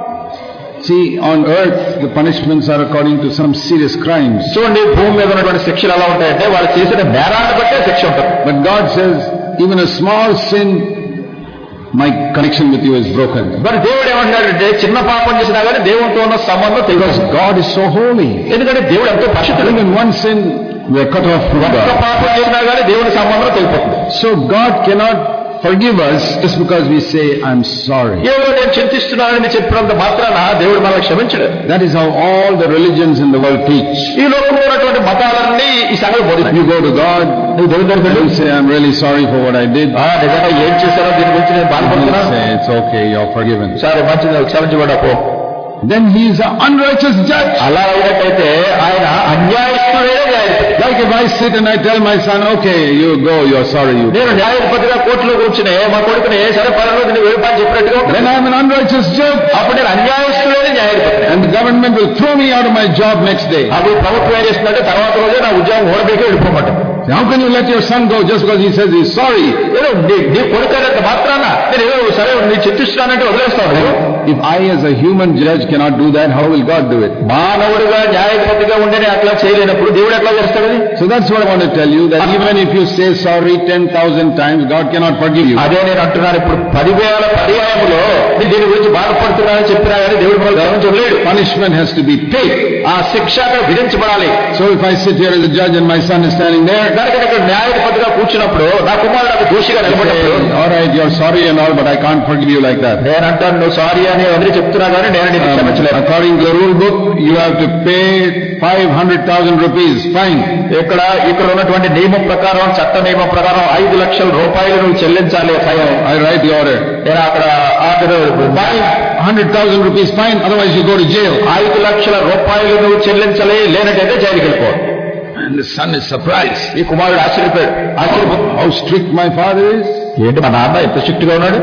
Speaker 1: See, on earth the punishments are according to some serious crimes.
Speaker 2: చూడండి, భూమి మీద ఉన్నటువంటి శిక్షలు ఎలా ఉంటాయంటే వాళ్ళు చేసిన నేరాన్ని బట్టే శిక్ష ఉంటుంది.
Speaker 1: But God says, even a small sin, my connection with you is broken.
Speaker 2: మరి దేవుడు ఏమంటున్నాడంటే చిన్న పాపం చేసినా కానీ దేవుడితో ఉన్న సంబంధం
Speaker 1: because God is so holy.
Speaker 2: ఎందుకంటే దేవుడు ఎంతో పరిశుద్ధుడు.
Speaker 1: Even one sin we are cut off from God.
Speaker 2: ఒక్క పాపం చేసినా కానీ దేవుడి సంబంధం తెగిపోతుంది.
Speaker 1: So God cannot forgive us just because we say I'm sorry.
Speaker 2: ఏదో నేను చింతిస్తున్నానని చెప్పినంత మాత్రాన దేవుడు మనల్ని క్షమించడు.
Speaker 1: That is how all the religions in the world teach.
Speaker 2: ఈ లోకంలో ఉన్నటువంటి మతాలన్నీ ఈ సంగతి బోధిస్తాయి.
Speaker 1: You go to God,
Speaker 2: నువ్వు దేవుడి దగ్గరికి
Speaker 1: you say I'm really sorry for what I did.
Speaker 2: ఆ నిజంగా ఏం చేశారో దీని గురించి నేను బాధపడుతున్నాను.
Speaker 1: Say it's okay, you're forgiven.
Speaker 2: సరే మంచిది, క్షమించబడ్డా పో.
Speaker 1: Then he is an unrighteous judge.
Speaker 2: అలా అయినట్టయితే ఆయన అన్యాయస్తుడే న్యాయాధిపతి.
Speaker 1: Like if I sit and I tell my son, okay, you go, you're sorry. You
Speaker 2: నేను న్యాయాధిపతిగా కోర్టులో కూర్చునే మా కొడుకుని సరే పర్వాలేదు నువ్వు వెళ్ళిపోయి చెప్పినట్టుగా ఉంటుంది.
Speaker 1: Then I'm an unrighteous judge.
Speaker 2: అప్పుడు నేను అన్యాయస్తుడే న్యాయాధిపతి.
Speaker 1: And the government will throw me out of my job next day.
Speaker 2: అప్పుడు ప్రభుత్వం ఏం చేస్తుందంటే తర్వాత రోజే నా ఉద్యోగం ఓడబెట్టి వెళ్ళిపోమంటాం.
Speaker 1: How can you let your son go just because he says he's sorry?
Speaker 2: ఏదో నీ కొడుకైనంత మాత్రాన నేను ఏదో సరే నీ చింతిస్తున్నానంటే వదిలేస్తాను.
Speaker 1: If I as a human judge cannot do that, how will God do it?
Speaker 2: మానవుడిగా న్యాయాధిపతిగా ఉండే అట్లా చేయలేనప్పుడు దేవుడు ఎట్లా చేస్తాడు?
Speaker 1: So that's what I want to tell you, that even if you say sorry ten thousand times, God cannot forgive you.
Speaker 2: అదే నేను అంటున్నాను, ఇప్పుడు పదివేల పర్యాయములో నీ దీని గురించి బాధపడుతున్నానని చెప్పినా కానీ దేవుడు మనల్ని క్షమించలేడు.
Speaker 1: Punishment has to be paid.
Speaker 2: ఆ శిక్ష విధించబడాలి.
Speaker 1: So if I sit here as a judge and my son is standing there,
Speaker 2: దానికి ఇక్కడ న్యాయాధిపతిగా కూర్చున్నప్పుడు నా కుమారుడు దోషిగా నిలబడ్డప్పుడు,
Speaker 1: all right, you're sorry and all, but I can't forgive you like that.
Speaker 2: నేను అంటాను నువ్వు సారీ అని అందరూ చెప్తున్నా కానీ నేను నీకు క్షమించలేను.
Speaker 1: According to the rule book, you have to pay five hundred thousand rupees fine.
Speaker 2: ఇక్కడ ఇక్కడ ఉన్నటువంటి నియమం ప్రకారం, చట్ట నియమం ప్రకారం ఐదు లక్షల రూపాయలు నువ్వు చెల్లించాలి.
Speaker 1: I write the order.
Speaker 2: నేను అక్కడ order
Speaker 1: five hundred thousand rupees fine, otherwise you go to jail.
Speaker 2: ఐదు లక్షల రూపాయలు నువ్వు చెల్లించాలి, లేనట్టయితే జైలుకి వెళ్ళిపోవాలి.
Speaker 1: And the son is surprised.
Speaker 2: ఈ కుమారుడు ఆశ్చర్యపోయాడు. ఆశ్చర్యపో
Speaker 1: How strict my father is.
Speaker 2: ఏంటి మా నాన్న ఎంత స్ట్రిక్ట్ గా ఉన్నాడు.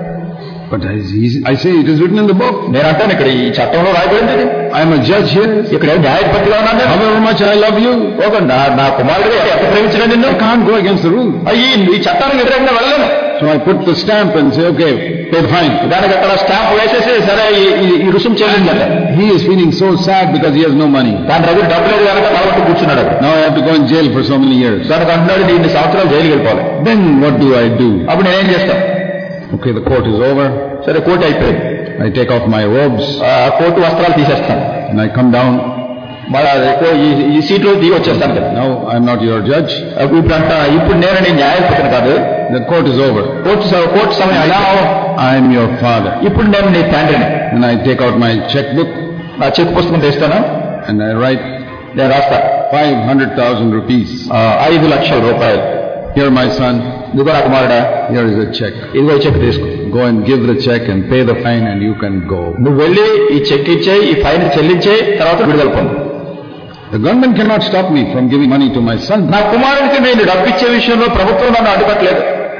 Speaker 1: But I, I say it is written in the book.
Speaker 2: నేను అంటాను ఇక్కడ ఈ చట్టంలో రాయబడింది.
Speaker 1: I am a judge here.
Speaker 2: ఇక్కడ న్యాయాధిపతిగా ఉన్నాను.
Speaker 1: However much I love you,
Speaker 2: ఒక నా కుమారుడు ఎంత ప్రేమించిన నిన్ను,
Speaker 1: I can't go against the rule.
Speaker 2: ఈ ఈ చట్టానికి వ్యతిరేకంగా వెళ్ళలేను.
Speaker 1: So I put the stamp and say, okay, pay the fine.
Speaker 2: దానికి అక్కడ స్టాంప్ వేసేసి సరే ఈ రుసుము చెల్లించాలి.
Speaker 1: He is feeling so sad because he has no money.
Speaker 2: దాని దగ్గర డబ్బు లేదు కనుక తలబట్టి కూర్చున్నాడు.
Speaker 1: Now I have to go in jail for so many years.
Speaker 2: దానికి అంటున్నాడు ఇన్ని సంవత్సరాలు జైలుకి వెళ్ళిపోవాలి.
Speaker 1: Then what do I do?
Speaker 2: అప్పుడు నేనేం చేస్తాను?
Speaker 1: Okay, the court is over.
Speaker 2: సరే కోర్టు అయిపోయింది.
Speaker 1: I take off my robes.
Speaker 2: Court వస్త్రాలు తీసేస్తాను.
Speaker 1: And I come down.
Speaker 2: ఈ సీట్లో దిగి వచ్చేస్తాను కదా.
Speaker 1: Now I am not your judge.
Speaker 2: ఇప్పుడు అంట ఇప్పుడు నేను నీ న్యాయాధిపతిని కాదు.
Speaker 1: The court is over.
Speaker 2: Court court సమయం అలా
Speaker 1: I am your father.
Speaker 2: ఇప్పుడు నేను నీ తండ్రిని.
Speaker 1: And I take out my checkbook.
Speaker 2: నా చెక్ పుస్తకం తీస్తాను.
Speaker 1: And I write
Speaker 2: నేను రాస్తా
Speaker 1: five hundred thousand rupees.
Speaker 2: ఐదు లక్షల రూపాయలు.
Speaker 1: Here, my son.
Speaker 2: ఇదిగో నా కుమారుడా,
Speaker 1: here is a check.
Speaker 2: ఇదిగో ఈ చెక్ తీసుకో.
Speaker 1: Go and give the check and pay the fine and you can go.
Speaker 2: నువ్వు వెళ్ళి ఈ చెక్ ఇచ్చే, ఈ ఫైన్ చెల్లించే, తర్వాత విడుదల పొందు.
Speaker 1: The government cannot stop me from giving money to my son.
Speaker 2: నా కుమారుడికి నేను డబ్బు ఇచ్చే విషయంలో ప్రభుత్వం నన్ను అడ్డుపట్టలేదు.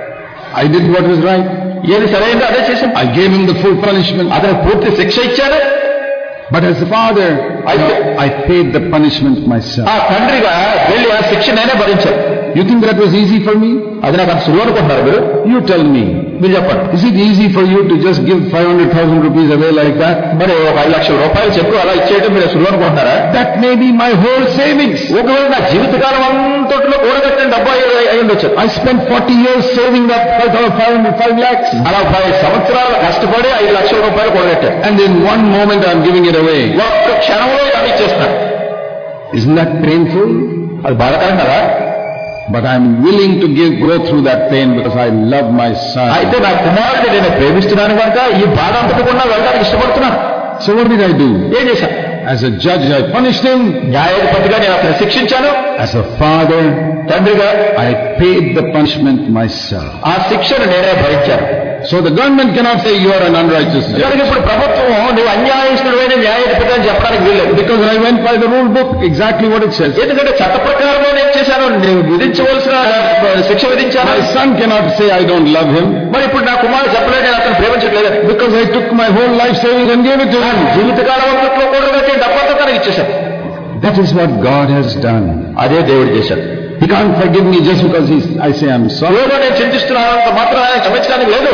Speaker 1: I did what was right.
Speaker 2: ఏది సరైందో అదే చేశాను.
Speaker 1: I gave him the full punishment.
Speaker 2: అతను పూర్తి శిక్ష ఇచ్చాను.
Speaker 1: But as a father, I, I paid the punishment myself.
Speaker 2: ఆ తండ్రిగా వెళ్ళి ఆ శిక్ష నేనే భరించాను.
Speaker 1: You think that was easy for me?
Speaker 2: అది నాకు సులువు అనుకుంటున్నారు మీరు?
Speaker 1: You tell me.
Speaker 2: మీరు చెప్పండి.
Speaker 1: Is it easy for you to just give five hundred thousand rupees away like that?
Speaker 2: మరి ఒక ఐదు లక్షల రూపాయలు చెక్కు అలా ఇచ్చేయడం మీరు సులువు అనుకుంటున్నారా?
Speaker 1: That may be my whole savings.
Speaker 2: ఒకవేళ నా జీవితకాలం అంతట్లో కూడగట్టిన డబ్బు అయి ఉండొచ్చు.
Speaker 1: I spent forty years saving that five hundred five lakhs.
Speaker 2: అలా పది సంవత్సరాలు కష్టపడి ఐదు లక్షల రూపాయలు కూడగట్టాను.
Speaker 1: And in one moment I am giving it away.
Speaker 2: ఒక్క క్షణంలో దాన్ని ఇచ్చేస్తున్నాను.
Speaker 1: Isn't that painful?
Speaker 2: అది బాధాకరం కదా?
Speaker 1: But I am willing to give go through that pain because I love my son.
Speaker 2: అయితే నా కుమారుడిని నేను ప్రేమిస్తున్నాను కనుక ఈ బాధ అంతకుండా వెళ్ళడానికి ఇష్టపడుతున్నాను.
Speaker 1: So what did I do?
Speaker 2: ఏం చేశాను?
Speaker 1: As a judge I punished him.
Speaker 2: న్యాయాధిపతిగా నేను అతను శిక్షించాను.
Speaker 1: As a father,
Speaker 2: తండ్రిగా
Speaker 1: I paid the punishment myself.
Speaker 2: ఆ శిక్షను నేనే భరించాను.
Speaker 1: So the government cannot say you are an unrighteous judge.
Speaker 2: కనుక ఇప్పుడు ప్రభుత్వం నువ్వు అన్యాయస్తుడైన న్యాయాధిపతి అని చెప్పడానికి వీల్లేదు.
Speaker 1: Because I went by the rule book, exactly what it says.
Speaker 2: ఎందుకంటే చట్ట ప్రకారం నేను చేశాను, నేను విధించవలసిన శిక్ష విధించాను.
Speaker 1: My son cannot say I don't love him.
Speaker 2: మరి ఇప్పుడు నా కుమారుడు చెప్పలేదు నేను అతను ప్రేమించట్లేదని.
Speaker 1: Because I took my whole life savings and gave it to him.
Speaker 2: జీవితకాలం అంతట్లో కూడా డబ్బంతా తనకి ఇచ్చేశాను.
Speaker 1: That is what God has done.
Speaker 2: అదే దేవుడు చేశాడు.
Speaker 1: He can't forgive me just because he, I say I'm sorry.
Speaker 2: ఏదో నేను చింతిస్తున్నానంత మాత్రం ఆయన క్షమించడానికి లేదు.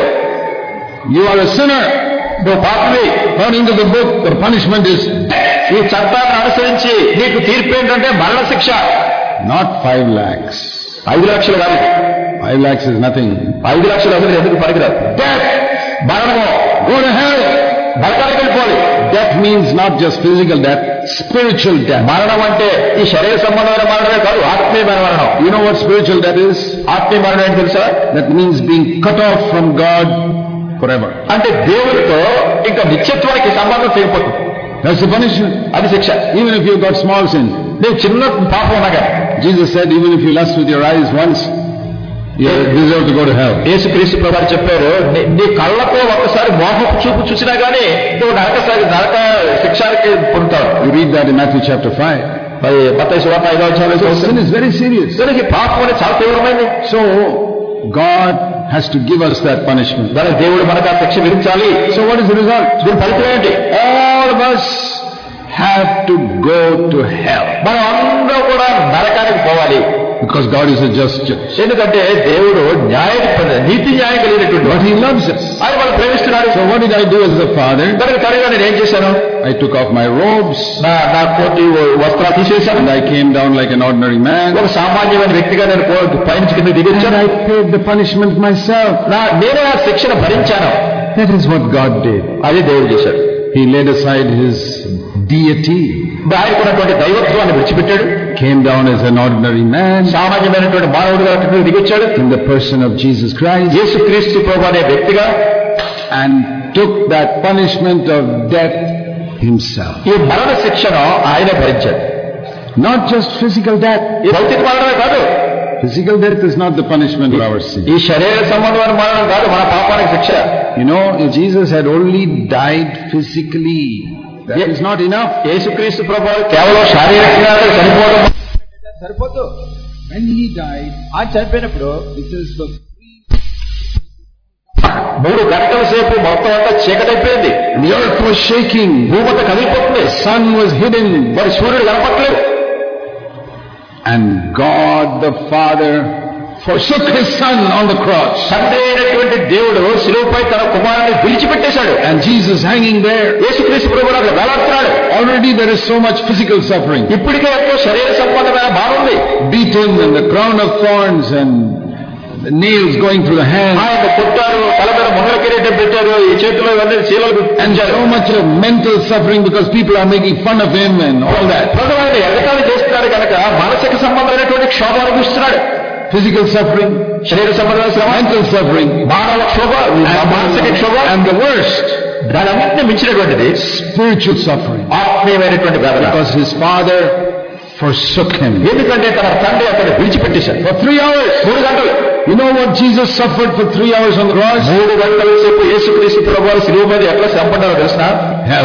Speaker 1: You are a sinner.
Speaker 2: నువ్వు పాపివి.
Speaker 1: According to the book, the punishment is
Speaker 2: ఈ చట్టాన్ని అనుసరించి నీకు తీర్పు ఏంటంటే మరణ శిక్ష.
Speaker 1: Not five lakhs.
Speaker 2: ఐదు లక్షలు కాదు.
Speaker 1: Five lakhs is nothing.
Speaker 2: ఐదు లక్షలు అసలు ఎందుకు పనికిరాదు.
Speaker 1: Death.
Speaker 2: మరణము.
Speaker 1: Go to hell.
Speaker 2: నరకానికి వెళ్ళిపోవాలి.
Speaker 1: Death means not just physical death, spiritual death.
Speaker 2: మరణం అంటే ఈ శరీర సంబంధమైన మరణమే కాదు, ఆత్మీయమైన మరణం.
Speaker 1: You know what spiritual death is?
Speaker 2: ఆత్మీయ మరణం ఏంటి తెలుసా?
Speaker 1: That means being cut off from God forever.
Speaker 2: అంటే దేవుడితో ఇంకా నిత్యత్వానికి సంబంధం తెగిపోతుంది.
Speaker 1: That's the punishment.
Speaker 2: అది శిక్ష.
Speaker 1: Even if you've got small sin.
Speaker 2: నేను చిన్న పాపం ఉన్నాగా.
Speaker 1: Jesus said, even if you lust with your eyes once, you deserve to go to hell.
Speaker 2: యేసుక్రీస్తు ప్రభువు చెప్పారు, నీ కళ్ళతో ఒక్కసారి మోహపు చూపు చూసినా గానీ నువ్వు నరక నరక శిక్షానికి పొందుతావు.
Speaker 1: You read that in Matthew chapter five.
Speaker 2: మరి మత్తయి సువార్త ఐదవ అధ్యాయంలో
Speaker 1: sin is very serious.
Speaker 2: దానికి పాపం అనేది చాలా తీవ్రమైనది.
Speaker 1: So God has to give us that punishment.
Speaker 2: దానికి దేవుడు మనకు ఆ శిక్ష విధించాలి.
Speaker 1: So what is the result?
Speaker 2: దీని ఫలితం ఏంటి?
Speaker 1: All of us have to go to hell.
Speaker 2: మనం అందరూ కూడా నరకానికి పోవాలి.
Speaker 1: Because God is a just judge.
Speaker 2: ఎందుకంటే దేవుడు న్యాయ నీతి న్యాయం కలిగినటువంటి.
Speaker 1: But He loves us.
Speaker 2: ఆయన మనం ప్రేమిస్తున్నాడు.
Speaker 1: So what did I do as a father?
Speaker 2: దానికి తరగా నేను ఏం చేశాను?
Speaker 1: I took off my robes.
Speaker 2: నా నా కోటి వస్త్రాలు తీసేశాను.
Speaker 1: And I came down like an ordinary man.
Speaker 2: ఒక సామాన్యమైన వ్యక్తిగా నేను పైనుంచి కింద దిగించాను.
Speaker 1: And I paid the punishment myself.
Speaker 2: నా నేనే ఆ శిక్షను భరించాను.
Speaker 1: That is what God did.
Speaker 2: అది దేవుడు చేశాడు.
Speaker 1: He laid aside His deity.
Speaker 2: ఆయనకున్నటువంటి దైవత్వాన్ని విడిచిపెట్టాడు.
Speaker 1: Came down as an ordinary man.
Speaker 2: సామాన్యమైనటువంటి మానవుడిగా కిందకి దిగొచ్చాడు.
Speaker 1: In the person of Jesus Christ.
Speaker 2: యేసుక్రీస్తు ప్రభువు అనే వ్యక్తిగా.
Speaker 1: And took that punishment of death Himself.
Speaker 2: ఈ మరణ శిక్షను ఆయనే భరించాడు.
Speaker 1: Not just physical death.
Speaker 2: ఈ భౌతిక మరణమే కాదు.
Speaker 1: Physical death is not the punishment for our sin.
Speaker 2: ఈ శరీర సంబంధమైన మరణం కాదు మన పాపానికి శిక్ష.
Speaker 1: You know, if Jesus had only died physically, that is not enough.
Speaker 2: యేసుక్రీస్తు ప్రభువు కేవలం శారీరకంగా చనిపోవడం సరిపోదు.
Speaker 1: When He died,
Speaker 2: ఆయన చనిపోయినప్పుడు
Speaker 1: this is the
Speaker 2: మూడు గంటల సేపు మొత్తం అంతా చీకటైపోయింది.
Speaker 1: the earth was shaking.
Speaker 2: భూమంతా కదిలిపోతుంది.
Speaker 1: Sun was hidden.
Speaker 2: మరి సూర్యుడు కనపట్లేదు.
Speaker 1: And God the Father forsook His Son on the cross.
Speaker 2: తండ్రి అయినటువంటి దేవుడు శిలువపై తన కుమారుని విడిచిపెట్టేశాడు.
Speaker 1: And Jesus hanging there.
Speaker 2: యేసుక్రీస్తు ప్రభువు అక్కడ వేలాడుతున్నాడు.
Speaker 1: Already there is so much physical suffering.
Speaker 2: ఇప్పటికే ఎంతో శరీర సంబంధమైన బాధ ఉంది.
Speaker 1: Beaten and the crown of thorns and the nails going through the hands.
Speaker 2: ఆయన కొట్టారు, తల మీద ముంగల కిరీటం పెట్టారు, ఈ చేతిలో ఇవన్నీ చీలలు
Speaker 1: And so much of mental suffering because people are making fun of Him and all that.
Speaker 2: ప్రజలు ఆయన ఎగతాళి చేస్తున్నారు కనుక మానసిక సంబంధమైనటువంటి క్షోభ అనుభవిస్తున్నాడు.
Speaker 1: Physical suffering,
Speaker 2: శరీర సంబంధమైన శ్రమ,
Speaker 1: mental suffering,
Speaker 2: మానవ క్షోభ, మానసిక క్షోభ,
Speaker 1: and the worst,
Speaker 2: దానన్నింటినీ మించినటువంటిది
Speaker 1: spiritual suffering.
Speaker 2: ఆత్మీయమైనటువంటి వేదన.
Speaker 1: Because His Father forsook him.
Speaker 2: ఎందుకంటే తన తండ్రి అతను విడిచిపెట్టేశాడు.
Speaker 1: For three hours.
Speaker 2: మూడు గంటలు.
Speaker 1: You know what Jesus suffered for three hours on the cross?
Speaker 2: మూడు గంటల సేపు యేసుక్రీస్తు ప్రభువు శిలువ మీద ఎట్లా శ్రమపడ్డారో తెలుసా?
Speaker 1: Hell.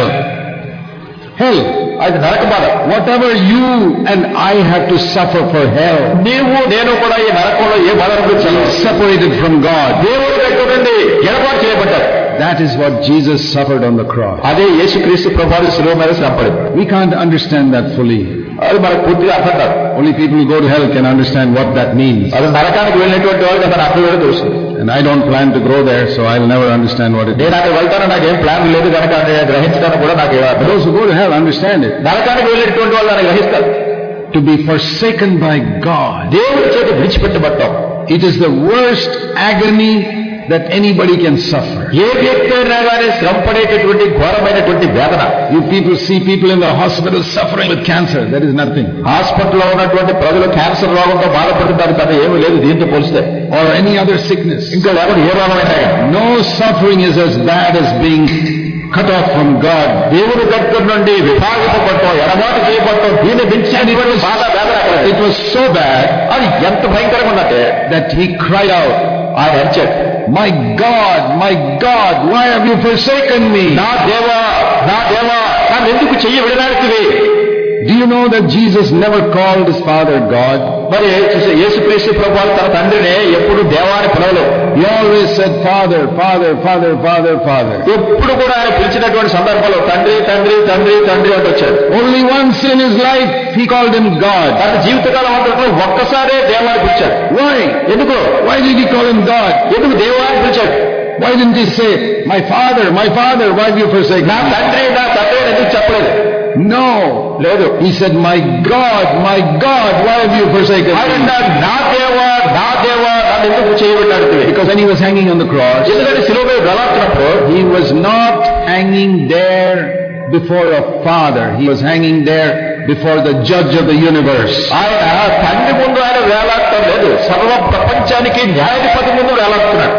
Speaker 1: Hell.
Speaker 2: అది నరక బాధ.
Speaker 1: Whatever you and I have to suffer for hell.
Speaker 2: నీవు నేను కూడా ఈ నరకంలో ఏ బాధ అనుభవించాలి?
Speaker 1: Separated from God.
Speaker 2: దేవుడి దగ్గర నుండి ఎడబాటు చేయబడ్డారు.
Speaker 1: That is what Jesus suffered on the cross.
Speaker 2: అదే యేసుక్రీస్తు ప్రభువు శిలువ మీద శ్రమపడింది.
Speaker 1: We can't understand that fully.
Speaker 2: అది మనకు పూర్తిగా అర్థం కాదు.
Speaker 1: Only people who go to hell can understand what that means.
Speaker 2: అది నరకానికి వెళ్ళినటువంటి వాళ్ళకి అతను అర్థం వేయడం తెలుసు.
Speaker 1: And I don't plan to grow there, so I'll never understand what it is.
Speaker 2: నేను అక్కడ వెళ్తాను, నాకేం ప్లాన్ లేదు కనుక గ్రహించడానికి కూడా నాకు
Speaker 1: those who go to hell understand it.
Speaker 2: నరకానికి వెళ్ళినటువంటి వాళ్ళు దాన్ని గ్రహిస్తారు.
Speaker 1: To be forsaken by God.
Speaker 2: దేవుడి చేత విడిచిపెట్టబడటం.
Speaker 1: It is the worst agony that anybody can suffer.
Speaker 2: ఏ వ్యక్తి అయినా కానీ శ్రమ పడేటటువంటి ఘోరమైనటువంటి వేదన.
Speaker 1: You people see people in the hospital suffering with cancer. That is nothing.
Speaker 2: హాస్పిటల్లో ఉన్నటువంటి ప్రజలు క్యాన్సర్ రోగంతో బాధపడుతుంటారు కదా, ఏమీ లేదు దీంతో పోలిస్తే.
Speaker 1: Or any other sickness.
Speaker 2: ఇంకా లేకపోతే ఏ రోగమైనా.
Speaker 1: No suffering is as bad as being cut off from God.
Speaker 2: దేవుని దగ్గర నుండి విభాగింపబడటం, ఎడబాటు చేయబడటం, దీన్ని మించినటువంటి బాధ వేదన.
Speaker 1: It was so bad.
Speaker 2: అది ఎంత భయంకరంగా ఉన్నట్టే
Speaker 1: that he cried out.
Speaker 2: ఆయన అరిచాడు,
Speaker 1: My God, my God, why have you forsaken me?
Speaker 2: నా దేవా, నా దేవా, నన్ను ఎందుకు చెయ్యి విడనాడుతుంది?
Speaker 1: Do you know that Jesus never called his father God?
Speaker 2: మరి యేసుక్రీస్తు ప్రభువు తన తండ్రిని ఎప్పుడు దేవాని పిలవలేదు.
Speaker 1: He always said Father, Father, Father, Father, Father.
Speaker 2: ఎప్పుడు కూడా ఆయన పిలిచినటువంటి సందర్భంలో తండ్రి తండ్రి తండ్రి తండ్రి అంటూ వచ్చాడు.
Speaker 1: Only once in his life he called him God.
Speaker 2: తన జీవితకాలం అంతట్లో ఒక్కసారే దేవాన్ని పిలిచాడు.
Speaker 1: Why?
Speaker 2: ఎందుకు?
Speaker 1: Why did he call him God?
Speaker 2: ఎందుకు దేవాన్ని పిలిచాడు?
Speaker 1: Why didn't he say, My Father, my Father, why have you forsaken me?
Speaker 2: నా తండ్రి, నా తండ్రి ఎందుకు చెప్పలేదు?
Speaker 1: No.
Speaker 2: లేదు.
Speaker 1: He said, My God, my God, why have you forsaken me?
Speaker 2: ఆయన నా దేవా, నా దేవా, నన్ను ఎందుకు చేయబడ్డాడు?
Speaker 1: Because when he was hanging on the cross,
Speaker 2: ఎందుకంటే శిలువ మీద వేలాడుతున్నప్పుడు
Speaker 1: he was not hanging there before a father. He was hanging there before the judge of the universe.
Speaker 2: ఆయన తండ్రి ముందు ఆయన వేలాడటం లేదు, సర్వ ప్రపంచానికి న్యాయాధిపతి ముందు వేలాడుతున్నాడు.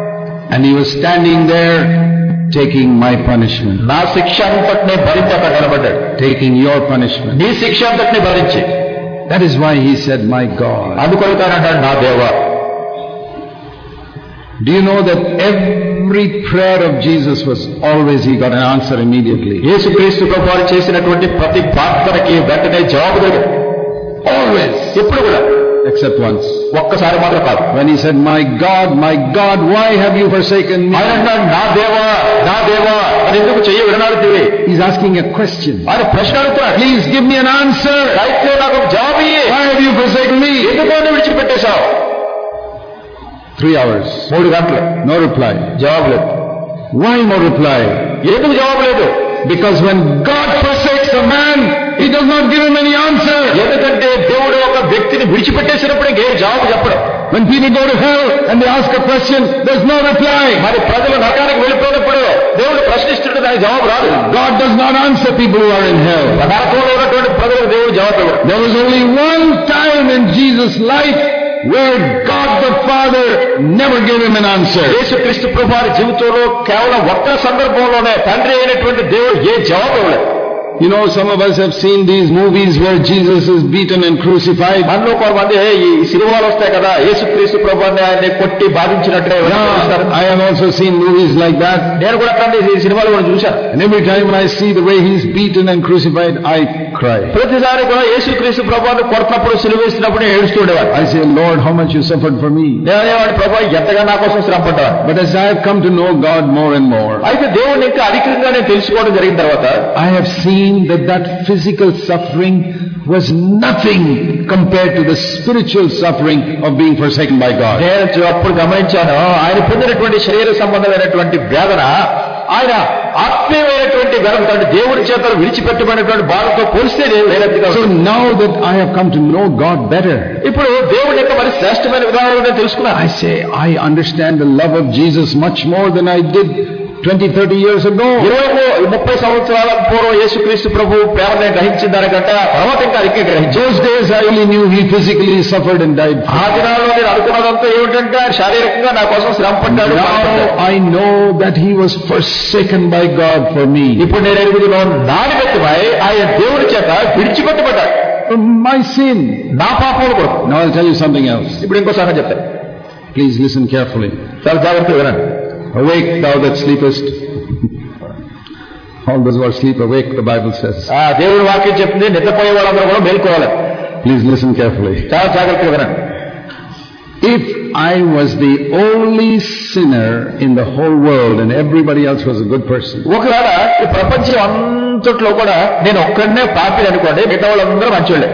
Speaker 1: And he was standing there taking my punishment.
Speaker 2: నా శిక్ష అంతటిని భరించి అక్కడ నిలబడ్డాడు.
Speaker 1: Taking your punishment.
Speaker 2: నీ శిక్ష అంతటిని భరించి.
Speaker 1: That is why he said, My God.
Speaker 2: అందుకొరతానంటాడు నా దేవా.
Speaker 1: Do you know that every prayer of Jesus was always, he got an answer immediately.
Speaker 2: యేసుక్రీస్తు ప్రభువు చేసినటువంటి ప్రతి ప్రార్థనకి వెంటనే జవాబు దొరికింది.
Speaker 1: Always.
Speaker 2: ఎప్పుడు కూడా.
Speaker 1: Except once.
Speaker 2: ఒక్కసారి మాత్రం కాదు.
Speaker 1: When he said, My God, my God, why have you forsaken me?
Speaker 2: ఆయన అన్నాడు నా దేవా, నా దేవా, అని ఎందుకు చెయ్యి విడనాడుతుంది?
Speaker 1: He's asking a question.
Speaker 2: ఆయన ప్రశ్న అడుగుతున్నాడు.
Speaker 1: Please give me an answer.
Speaker 2: అయితే నాకు జవాబు ఇయ్యి.
Speaker 1: Why have you forsaken me?
Speaker 2: ఎందుకు నన్ను విడిచిపెట్టేశావు?
Speaker 1: Three hours.
Speaker 2: మూడు గంటలు.
Speaker 1: No reply.
Speaker 2: జవాబు లేదు.
Speaker 1: Why no reply?
Speaker 2: ఎందుకు జవాబు లేదు?
Speaker 1: Because when God forsakes a man, he does not give him any answer.
Speaker 2: ఎందుకంటే దేవుడు ఒక వ్యక్తిని విడిచిపెట్టేసినప్పుడు ఇంకేం జవాబు చెప్పడు.
Speaker 1: When people go to hell and they ask a question, there's no reply.
Speaker 2: మరి ప్రజలు నరకానికి వెళ్ళిపోయినప్పుడు దేవుడు ప్రశ్నిస్తుంటే దానికి జవాబు రాదు.
Speaker 1: God does not answer people who are in hell.
Speaker 2: నరకంలో ఉన్నటువంటి ప్రజలకు దేవుడు జవాబు ఇవ్వడు.
Speaker 1: There was only one time in Jesus' life where God the Father never gave him an answer.
Speaker 2: యేసుక్రీస్తు ప్రభువు జీవితంలో కేవలం ఒక్క సందర్భంలోనే తండ్రి అయినటువంటి దేవుడు ఏ జవాబు ఇవ్వలేదు.
Speaker 1: You know, some of us have seen these movies where Jesus is beaten and crucified.
Speaker 2: మనలో కొంతమంది ఈ సినిమాలు వస్తాయి కదా, యేసుక్రీస్తు ప్రభువుని ఆయన్ని కొట్టి బాధించినట్టే.
Speaker 1: I have also seen movies like that.
Speaker 2: నేను కూడా అట్లాంటి ఈ సినిమాలు కూడా చూశాను.
Speaker 1: And every time when I see the way he's beaten and crucified, I cry.
Speaker 2: ప్రతిసారి కూడా యేసుక్రీస్తు ప్రభువుని కొడుతున్నప్పుడు సిలువేసినప్పుడు నేను ఏడుస్తుండేవాడు.
Speaker 1: I say, Lord, how much you suffered for me.
Speaker 2: నేనేవాడి ప్రభువు ఎంతగా నా కోసం శ్రమ పడ్డాడు.
Speaker 1: But as I have come to know God more and more,
Speaker 2: అయితే దేవుడిని ఇంకా అధికంగా నేను తెలుసుకోవడం జరిగిన తర్వాత
Speaker 1: I have seen that that physical suffering was nothing compared to the spiritual suffering of being forsaken by God.
Speaker 2: నేను అప్పుడు గమనించాను, ఆయన పొందినటువంటి శరీర సంబంధమైనటువంటి వేదన ఆయన ఆత్మీయమైనటువంటి వేదన దేవుడి చేత విడిచిపెట్టబడినటువంటి బాధతో పోలిస్తే వేరేదిగా.
Speaker 1: So now that I have come to know God better,
Speaker 2: ఇప్పుడు దేవుడి యొక్క మరి శ్రేష్టమైన విధానాలను నేను తెలుసుకున్నాను.
Speaker 1: I say I understand the love of Jesus much more than I did twenty, thirty years ago.
Speaker 2: ఇరవై ముప్పై సంవత్సరాల పూర్వం యేసుక్రీస్తు ప్రభు ప్రేమను గ్రహించిన దానికంటే తర్వాత ఇంకా అధికంగా గ్రహించాను.
Speaker 1: Those days I only knew he physically suffered and died.
Speaker 2: ఆ దినాల్లో నేను అనుకున్నదంతా ఏమిటంటే శారీరకంగా నా కోసం శ్రమ పడ్డాడు.
Speaker 1: Now I know that he was forsaken by God for me.
Speaker 2: ఇప్పుడు నేను ఎరుగుదులో నా నిమిత్తమై ఆయన దేవుడి చేత విడిచిపెట్టబడ్డాడు.
Speaker 1: my sin.
Speaker 2: నా పాపముల కొరకు.
Speaker 1: Now I'll tell you something else.
Speaker 2: ఇప్పుడు ఇంకో సంగతి చెప్తాను.
Speaker 1: Please listen carefully.
Speaker 2: చాలా జాగ్రత్తగా వినండి.
Speaker 1: Awake thou that sleepest. All those who are asleep, awake, the Bible says.
Speaker 2: ఆ దేవుడి వాక్యం చెప్తుంది, నిద్రపోయే వాళ్ళందరూ కూడా మేల్కోవాలి.
Speaker 1: Please listen carefully.
Speaker 2: చాలా జాగ్రత్తగా వినండి.
Speaker 1: If I was the only sinner in the whole world and everybody else was a good person,
Speaker 2: ఒకవేళ ఈ ప్రపంచం అంతట్లో కూడా నేను ఒక్కడనే పాపి అనుకోండి, మిగతా వాళ్ళందరూ మంచోళ్ళే.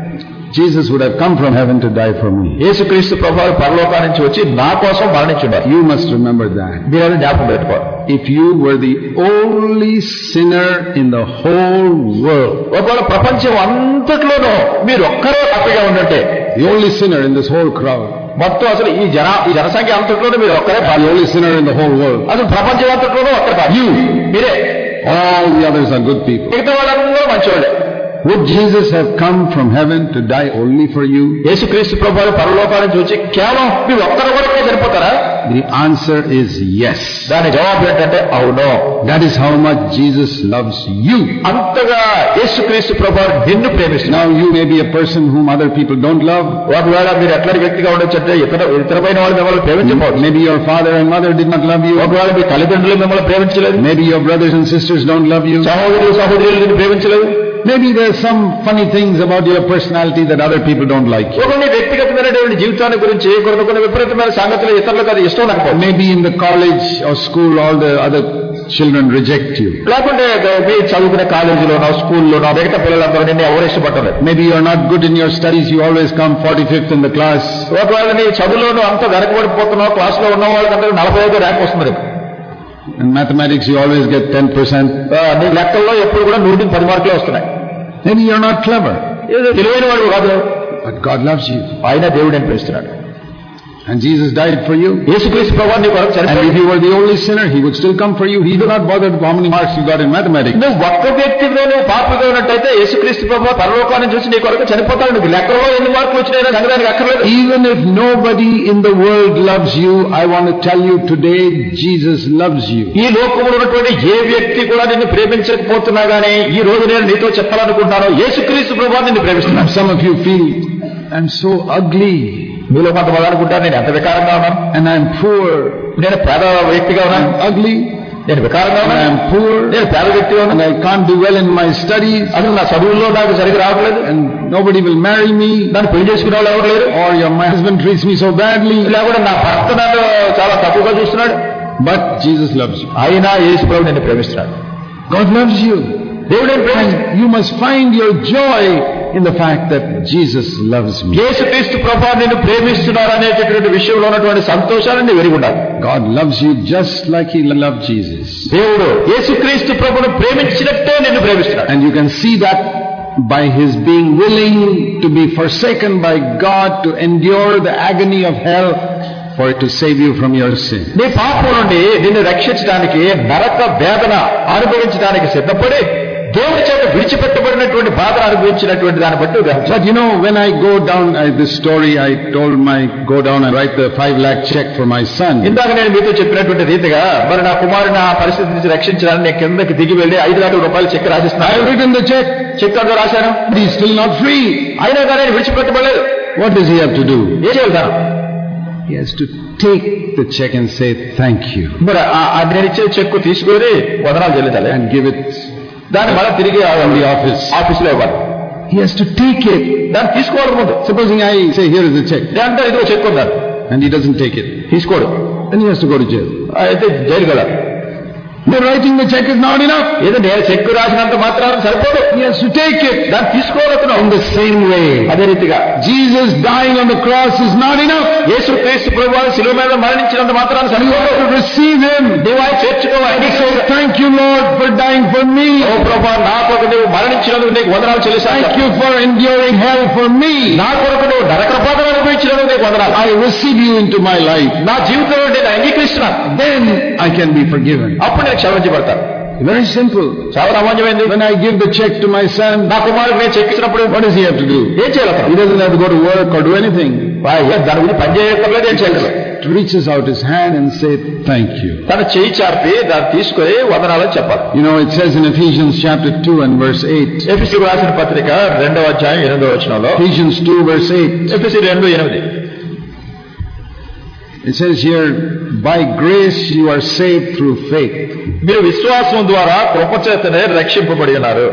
Speaker 1: Jesus would have come from heaven to die for me.
Speaker 2: యేసుక్రీస్తు ప్రభువు పరలోకం నుంచి వచ్చి నా కోసం మరణించాడు.
Speaker 1: You must remember that.
Speaker 2: మీరు అది జ్ఞాపకం పెట్టుకోవాలి.
Speaker 1: If you were the only sinner in the whole world,
Speaker 2: ఒకవేళ ప్రపంచం అంతట్లోనూ మీరు ఒక్కరే పాపిగా ఉండుంటే,
Speaker 1: the only sinner in this whole crowd,
Speaker 2: మొత్తం అసలు ఈ జన ఈ జనసంఖ్య అంతట్లోనూ మీరు ఒక్కరే
Speaker 1: the only sinner in the whole world,
Speaker 2: అసలు ప్రపంచం అంతట్లోనూ ఒక్కరే పాపి.
Speaker 1: you,
Speaker 2: మీరే.
Speaker 1: all the others are good people.
Speaker 2: మిగతా వాళ్ళందరూ మంచివాళ్ళే.
Speaker 1: Would Jesus have come from heaven to die only for you?
Speaker 2: యేసుక్రీస్తు ప్రభువు పరలోకం నుంచి వచ్చి కేవలం మీరు ఒక్కరు కొరకే సరిపోతారా?
Speaker 1: The answer is yes.
Speaker 2: దాని జవాబు ఏంటంటే అవును.
Speaker 1: That is how much Jesus loves you.
Speaker 2: అంతగా యేసుక్రీస్తు ప్రభువు నిన్ను ప్రేమిస్తున్నాడు.
Speaker 1: Now you may be a person whom other people don't love.
Speaker 2: ఒకవేళ మీరు ఎట్లాంటి వ్యక్తిగా ఉండొచ్చంటే ఇతర ఇతరమైన వాళ్ళు మిమ్మల్ని ప్రేమించకపోవచ్చు.
Speaker 1: Maybe your father and mother did not love you.
Speaker 2: ఒకవేళ మీ తల్లిదండ్రులు మిమ్మల్ని ప్రేమించలేదు.
Speaker 1: Maybe your brothers and sisters don't love you.
Speaker 2: సహోదరులు సహోదరులు నిన్ను ప్రేమించలేదు.
Speaker 1: Maybe there's some funny things about your personality that other people don't like.
Speaker 2: కొన్ని వ్యక్తిగతమైనటువంటి జీవితాన్ని గురించి కొన్ని కొన్ని విపరీతమైన సంగతులు ఇతరులకు అది ఇష్టం లేకపోవచ్చు.
Speaker 1: Maybe in the college or school all the other children reject you.
Speaker 2: లేకుంటే మీ చదువుకునే కాలేజీలోనో స్కూల్లోనో మిగతా పిల్లలందరూ నిన్ను ఎవరు ఇష్టపడలేదు.
Speaker 1: Maybe you're not good in your studies, you always come forty-fifth in the class.
Speaker 2: ఒకవేళ నీ చదువులోనూ అంత వెనకబడిపోతున్నావు, క్లాస్ లో ఉన్న వాళ్ళకంటే నలభై ఐదు ర్యాంక్ వస్తుంది.
Speaker 1: In mathematics you always get ten percent.
Speaker 2: నీ లెక్కల్లో ఎప్పుడు కూడా నూటికి పది మార్కులే వస్తున్నాయి.
Speaker 1: Maybe you're not clever.
Speaker 2: తెలివైన వాడు కాదు.
Speaker 1: But God loves you.
Speaker 2: ఆయన దేవుడు అని ప్రేమిస్తున్నాడు.
Speaker 1: And Jesus died for you.
Speaker 2: యేసుక్రీస్తు ప్రభువు నీ కొరకు చనిపోయాడు.
Speaker 1: And if you were the only sinner, he would still come for you. He did not bother how many marks you got in mathematics.
Speaker 2: నువ్వు ఒక్క వ్యక్తిగా నువ్వు పాపిగా ఉన్నట్టయితే యేసుక్రీస్తు ప్రభువు పరలోకాన్ని చూసి నీ కొరకు చనిపోతాడు. నీకు లెక్కలో ఎన్ని మార్కులు వచ్చినాయో సంగతానికి అక్కర్లేదు.
Speaker 1: Even if nobody in the world loves you, I want to tell you today, Jesus loves you.
Speaker 2: ఈ లోకంలో ఉన్నటువంటి ఏ వ్యక్తి కూడా నిన్ను ప్రేమించకపోతున్నా గానీ ఈ రోజు నేను నీతో చెప్పాలనుకుంటున్నాను, యేసుక్రీస్తు ప్రభువు నిన్ను ప్రేమిస్తున్నాడు.
Speaker 1: Some of you feel, I'm so ugly.
Speaker 2: మీలో కొంతమంది అనుకుంటారు నేను ఎంత వికారంగా ఉన్నాను,
Speaker 1: and I'm poor.
Speaker 2: నేను పేద వ్యక్తిగా ఉన్నాను.
Speaker 1: ugly.
Speaker 2: నేను వికారంగా ఉన్నాను.
Speaker 1: I'm poor.
Speaker 2: నేను పేద వ్యక్తిగా ఉన్నాను.
Speaker 1: and I can't do well in my studies.
Speaker 2: అసలు నా చదువుల్లో నాకు సరిగ్గా రావట్లేదు.
Speaker 1: and nobody will marry me.
Speaker 2: నన్ను పెళ్లి చేసుకునే వాళ్ళు ఎవరు లేరు.
Speaker 1: or your my husband treats me so badly.
Speaker 2: లేకపోతే నా భర్త నన్ను చాలా తక్కువగా చూస్తున్నాడు.
Speaker 1: but Jesus loves you.
Speaker 2: ఆయన యేసు ప్రభువు నిన్ను ప్రేమిస్తున్నాడు.
Speaker 1: God loves you.
Speaker 2: దేవుడు ప్రేమిస్తున్నాడు.
Speaker 1: You must find your joy in the fact that Jesus loves me.
Speaker 2: యేసుక్రీస్తు ప్రభువు నిన్ను ప్రేమిస్తున్నాడు అనేటటువంటి విషయంలో ఉన్నటువంటి సంతోషాన్ని నీవు ఎరిగి ఉండాలి.
Speaker 1: God loves you just like he loved Jesus.
Speaker 2: దేవుడు యేసుక్రీస్తు ప్రభువును ప్రేమించినట్టే నిన్ను ప్రేమిస్తున్నాడు.
Speaker 1: And you can see that by his being willing to be forsaken by God to endure the agony of hell for it to save you from your sin.
Speaker 2: నీ పాపం నుండి నిన్ను రక్షించడానికి నరక వేదన అనుభవించడానికి సిద్ధపడి దేవుడి చేత విడిచిపెట్టబడినటువంటి బాధను అనుభవించినటువంటి దాన్ని బట్టి.
Speaker 1: But you know, when I go down uh, this story, I told my go down and write the five lakh check for my son.
Speaker 2: ఇందాక నేను మీతో చెప్పినటువంటి రీతిగా మరి నా కుమారుని ఆ పరిస్థితి నుంచి రక్షించడానికి నేను కిందకి దిగి వెళ్ళి ఐదు లక్షల రూపాయలు చెక్ రాసిస్తున్నాను.
Speaker 1: I have written the check.
Speaker 2: Cheque అంతా రాశాను.
Speaker 1: But he is still not free.
Speaker 2: అయినా కానీ విడిచిపెట్టబడలేదు.
Speaker 1: What does he have to do?
Speaker 2: ఏం చేయాలి?
Speaker 1: He has to take the check and say thank you.
Speaker 2: మరి ఆ నేను ఇచ్చే చెక్ తీసుకొని వదనాలు చెల్లించాలి.
Speaker 1: and give it
Speaker 2: దాన్ని మళ్ళీ తిరిగి
Speaker 1: from the office.
Speaker 2: ఆఫీసులో ఇవ్వాలి.
Speaker 1: He has to take it.
Speaker 2: దాన్ని తీసుకోవడం ముందు.
Speaker 1: Supposing I say here is the check.
Speaker 2: అంటే ఇదిగో చెక్ ఉందా
Speaker 1: and he doesn't take it.
Speaker 2: తీసుకోడు.
Speaker 1: then he has to go to jail.
Speaker 2: అయితే జైలు వెళ్ళాలి.
Speaker 1: The writing the check is not enough.
Speaker 2: ఏదో నేను చెక్ రాసినంత మాత్రాన సరిపోదు.
Speaker 1: He has to take it.
Speaker 2: దాన్ని తీసుకోగలుగుతున్నాం.
Speaker 1: In the same way,
Speaker 2: అదే రీతిగా
Speaker 1: Jesus dying on the cross is not enough.
Speaker 2: యేసుక్రీస్తు ప్రభువు శిలువ మీద మరణించినంత మాత్రాన
Speaker 1: You
Speaker 2: సరిపోదు.
Speaker 1: have to receive him.
Speaker 2: నీవు ఆయన చేర్చుకోవాలి.
Speaker 1: So thank you, Lord, for dying for me.
Speaker 2: ఓ ప్రభువా, నా కొరకు నీవు మరణించినందుకు నీకు వందనాలు చెల్లిస్తాను.
Speaker 1: Thank you for enduring hell for me.
Speaker 2: నా కొరకు నువ్వు నరక బాధను అనుభవించినందుకు నీకు వందనాలు.
Speaker 1: I receive you into my life.
Speaker 2: నా జీవితంలో నేను అంగీకరిస్తున్నాను.
Speaker 1: Then I can be forgiven.
Speaker 2: అప్పుడు నేను క్షమించబడతాను.
Speaker 1: Very simple.
Speaker 2: చాలా సామాన్యమైంది.
Speaker 1: When I give the check to my son,
Speaker 2: నా కుమారుడికి నేను చెక్ ఇచ్చినప్పుడు
Speaker 1: what does he have to do?
Speaker 2: ఏం చేయాలి?
Speaker 1: He doesn't have to go to work or do anything.
Speaker 2: దాని గురించి పని చేయక్కర్లేదు, ఏం చేయగలరు?
Speaker 1: Reaches out his hand and say thank you.
Speaker 2: తన చేయి చాపి దాన్ని తీసుకొని వందనాలని చెప్పాలి.
Speaker 1: You know, it says in Ephesians chapter two and verse eight.
Speaker 2: ఎఫెసీ రాసిన పత్రిక రెండవ అధ్యాయం ఎనిమిదవ వచనంలో.
Speaker 1: Ephesians two verse eight.
Speaker 2: ఎఫెసీ రెండు ఎనిమిది.
Speaker 1: It says here, by grace you are saved through faith.
Speaker 2: మీరు విశ్వాసం ద్వారా కృపచేతనే రక్షింపబడి ఉన్నారు.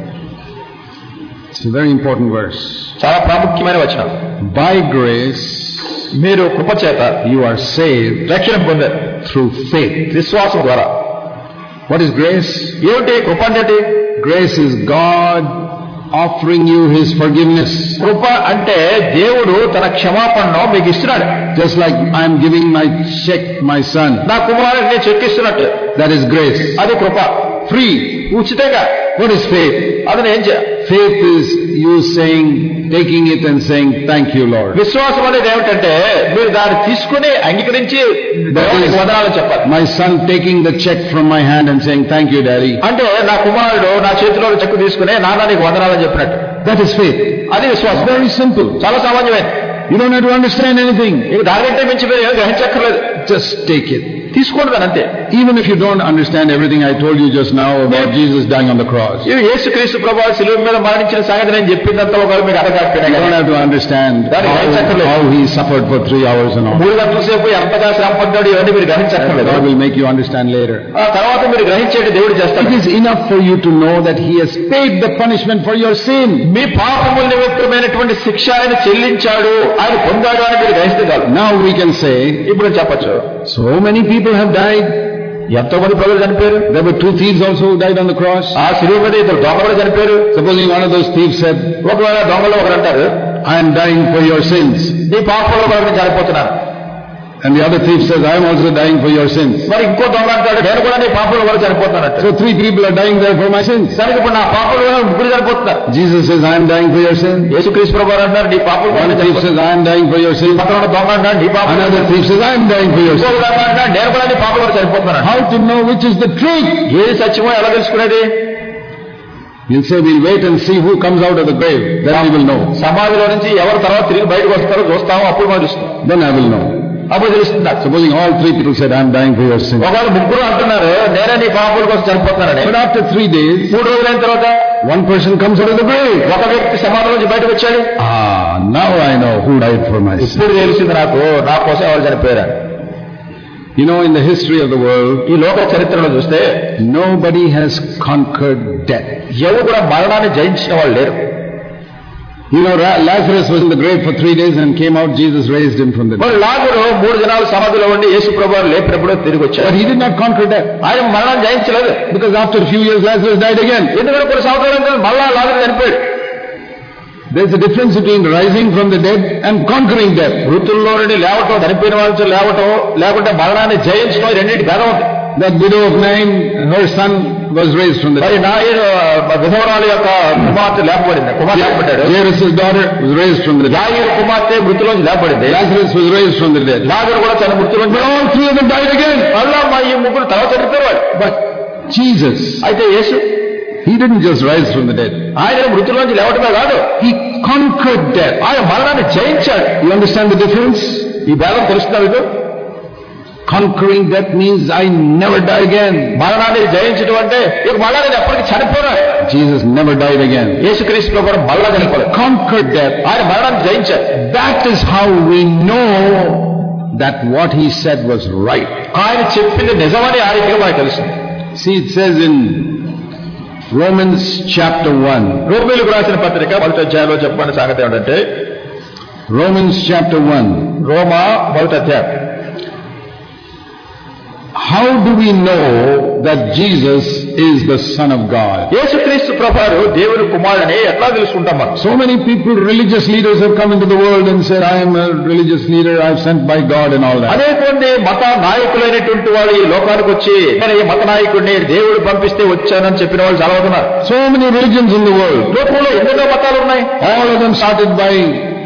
Speaker 1: It's a very important verse.
Speaker 2: చాలా ప్రాముఖ్యమైన వచనం.
Speaker 1: By grace
Speaker 2: మీరు కృపచేత
Speaker 1: you are saved
Speaker 2: రక్షణ పొందారు
Speaker 1: through faith.
Speaker 2: విశ్వాసం ద్వారా.
Speaker 1: What is grace?
Speaker 2: ఏమిటి కృప అంటే?
Speaker 1: Grace is God offering you his forgiveness.
Speaker 2: కృప అంటే దేవుడు తన క్షమాపణను మీకు ఇస్తున్నాడు.
Speaker 1: Just like I am giving my check my son.
Speaker 2: నా కుమారుడికి నేను చెక్ ఇస్తున్నట్టు.
Speaker 1: That is grace.
Speaker 2: అది కృప.
Speaker 1: Free.
Speaker 2: ఉచితంగా.
Speaker 1: What is faith?
Speaker 2: అదన ఏం చేయాలి?
Speaker 1: Faith is you saying, taking it and saying, thank you Lord.
Speaker 2: విశ్వాసం అనేది ఏమిటంటే మీరు దాన్ని తీసుకుని అంగీకరించి దేవునికి వందనాలు చెప్పాలి.
Speaker 1: My son taking the check from my hand and saying, thank you daddy.
Speaker 2: అంటే నా కుమారుడు నా చేతిలో చెక్ తీసుకుని నాన్న నీకు వందనాలని చెప్పినట్టు.
Speaker 1: That is faith.
Speaker 2: అది విశ్వాసం.
Speaker 1: Very simple.
Speaker 2: చాలా సామాన్యమైనది.
Speaker 1: You don't have to understand anything.
Speaker 2: నీకు దానికంటే మించి మీరు ఏం గ్రహించక్కర్లేదు.
Speaker 1: Just take it.
Speaker 2: తీసుకోండి దాని అంతే.
Speaker 1: Even if you don't understand everything I told you just now about Jesus dying on the cross.
Speaker 2: ఇవి యేసుక్రీస్తు ప్రభువు శిలువ మీద మరణించిన సంగతి నేను చెప్పినంత ఒకవేళ మీకు అర్థం కాకపోయినా
Speaker 1: You don't have to understand how, how he suffered for three hours and all.
Speaker 2: మూడు గంటల సేపు ఎంతగా శ్రమ పడ్డాడు ఇవన్నీ మీరు గ్రహించక్కర్లేదు.
Speaker 1: God will make you understand later.
Speaker 2: ఆ తర్వాత మీరు గ్రహించేది దేవుడు చేస్తాడు.
Speaker 1: It is enough for you to know that he has paid the punishment for your sin.
Speaker 2: మీ పాపముల నిమిత్తమైనటువంటి శిక్ష ఆయన చెల్లించాడు, ఆయన పొందాడు అని మీరు గ్రహిస్తే చాలు.
Speaker 1: Now we can say,
Speaker 2: ఇప్పుడు చెప్పచ్చు,
Speaker 1: so many people have died.
Speaker 2: ఎంతో మంది ప్రజలు చనిపోయారు.
Speaker 1: There were two thieves also who died on the cross.
Speaker 2: ఆ శిలువ మీద ఇద్దరు దొంగలు చనిపోయారు.
Speaker 1: Supposing one of those thieves said,
Speaker 2: ఒకవేళ దొంగలు ఒకరు అంటారు,
Speaker 1: I am dying for your sins.
Speaker 2: నీ పాపంలో నేను చనిపోతున్నాను.
Speaker 1: And the other thief says, I am also dying for your sins.
Speaker 2: మరి ఇంకో దొంగ అంటాడు, నేను కూడా నీ పాపంలో కూడా చనిపోతున్నాను.
Speaker 1: So three people are dying there for my sins.
Speaker 2: సరే ఇప్పుడు నా పాపంలో ముగ్గురు చనిపోతున్నారు.
Speaker 1: Jesus says, I am dying for your sins.
Speaker 2: యేసుక్రీస్తు ప్రభువు అంటారు, నీ పాపంలో
Speaker 1: One thief says, I am dying for your sins.
Speaker 2: పక్కన దొంగ అంటాడు, నీ పాపం.
Speaker 1: Another thief says, I am dying for your sins.
Speaker 2: ఇంకో దొంగ అంటాడు, నేను కూడా నీ పాపంలో చనిపోతున్నాను.
Speaker 1: How to know which is the truth?
Speaker 2: ఏది సత్యమో ఎలా తెలుసుకునేది?
Speaker 1: He'll say, we'll wait and see who comes out of the grave. Then I will know.
Speaker 2: సమాధిలో నుంచి ఎవరు తర్వాత తిరిగి బయటకు వస్తారో చూస్తామో అప్పుడు మనం చూస్తాం.
Speaker 1: Then I will know.
Speaker 2: అప్పుడు తెలుస్తుంది.
Speaker 1: Supposing all three people said, I am dying for your sins.
Speaker 2: ఒకవేళ ముగ్గురు అంటున్నారు, నేనే నీ పాపల కోసం చనిపోతున్నానని.
Speaker 1: But after three days,
Speaker 2: మూడు రోజులైన తర్వాత
Speaker 1: one person comes out of the grave.
Speaker 2: ఒక వ్యక్తి సమాధిలో నుంచి బయటకు వచ్చాడు.
Speaker 1: Ah, now I know who died for my sins.
Speaker 2: ఇప్పుడు తెలిసింది నాకు, నా కోసం ఎవరు చనిపోయారు.
Speaker 1: You know, in the history of the world,
Speaker 2: ఈ లోక చరిత్రలో చూస్తే
Speaker 1: nobody has conquered death.
Speaker 2: ఎవరు కూడా మరణాన్ని జయించిన వాళ్ళు లేరు.
Speaker 1: You know, Lazarus was in the grave for three days and came out. Jesus raised him from the dead.
Speaker 2: మరి లాజరు మూడు దినాలు సమాధిలో ఉండి యేసు ప్రభువు లేపినప్పుడు తిరిగి వచ్చాడు.
Speaker 1: But he did not conquer death.
Speaker 2: ఆయన మరణాన్ని జయించలేదు.
Speaker 1: Because after a few years Lazarus died again.
Speaker 2: ఎందుకంటే కొన్ని సంవత్సరాలు మళ్ళా లాజరు చనిపోయాడు.
Speaker 1: There's a difference between rising from the dead and conquering death.
Speaker 2: మృతుల్లో నుండి లేవటం, చనిపోయిన వాళ్ళు లేవటం, లేకుంటే మరణాన్ని జయించడం, రెండింటి భేదం ఉంది.
Speaker 1: That widow of Nain, her son was raised from the dead.
Speaker 2: మరి నాయన విధవరాలు యొక్క కుమార్తె లేపబడింది, కుమార్తె లేపబడ్డాడు.
Speaker 1: Jairus' daughter was raised from the dead.
Speaker 2: యాయిరు కుమార్తె మృతులోంచి లేపబడింది.
Speaker 1: Lazarus was raised from the dead.
Speaker 2: లాజరు కూడా తన మృతులోంచి.
Speaker 1: But all three of them died again.
Speaker 2: మళ్ళా మా ఈ ముగ్గురు తర్వాత చనిపోయారు.
Speaker 1: But Jesus,
Speaker 2: అయితే యేసు,
Speaker 1: he didn't just rise from the dead.
Speaker 2: ఆయన మృతులోంచి లేవటమే కాదు,
Speaker 1: he conquered death.
Speaker 2: ఆయన మరణాన్ని జయించాడు.
Speaker 1: You understand the difference?
Speaker 2: ఈ భేదం తెలుస్తుందా మీకు?
Speaker 1: Conquering death means I never die again.
Speaker 2: మరణాన్ని జయించడం అంటే ఇక మళ్ళా నేను ఎప్పటికీ చనిపోరా.
Speaker 1: Jesus never died again.
Speaker 2: యేసుక్రీస్తు ప్రభువు మళ్ళా చనిపోలేదు.
Speaker 1: Conquered death.
Speaker 2: ఆయన మరణాన్ని జయించాడు.
Speaker 1: That is how we know that what he said was right.
Speaker 2: ఆయన చెప్పింది నిజమని ఆ రీతిగా మనకు తెలుసు.
Speaker 1: See, it says in Romans chapter one.
Speaker 2: రోమీయులకు రాసిన పత్రిక మొదటి అధ్యాయంలో చెప్పబడిన సంగతి ఏంటంటే,
Speaker 1: Romans chapter one.
Speaker 2: రోమా మొదటి అధ్యాయం.
Speaker 1: How do we know that Jesus is the Son of God?
Speaker 2: యేసుక్రీస్తు ప్రభువు దేవుని కుమారుడని ఎట్లా తెలుసుకుంటాం మనం?
Speaker 1: So many people, religious leaders have come into the world and said, I am a religious leader, I am sent by God and all that.
Speaker 2: అనేక మంది మత నాయకులైనటువంటి వాళ్ళు ఈ లోకానికి వచ్చి నేను ఈ మత నాయకుడిని దేవుడు పంపిస్తే వచ్చానని చెప్పిన వాళ్ళు చాలా ఉన్నారు.
Speaker 1: So many religions in the world.
Speaker 2: లోకంలో ఎన్నెన్నో మతాలు ఉన్నాయి.
Speaker 1: All of them started by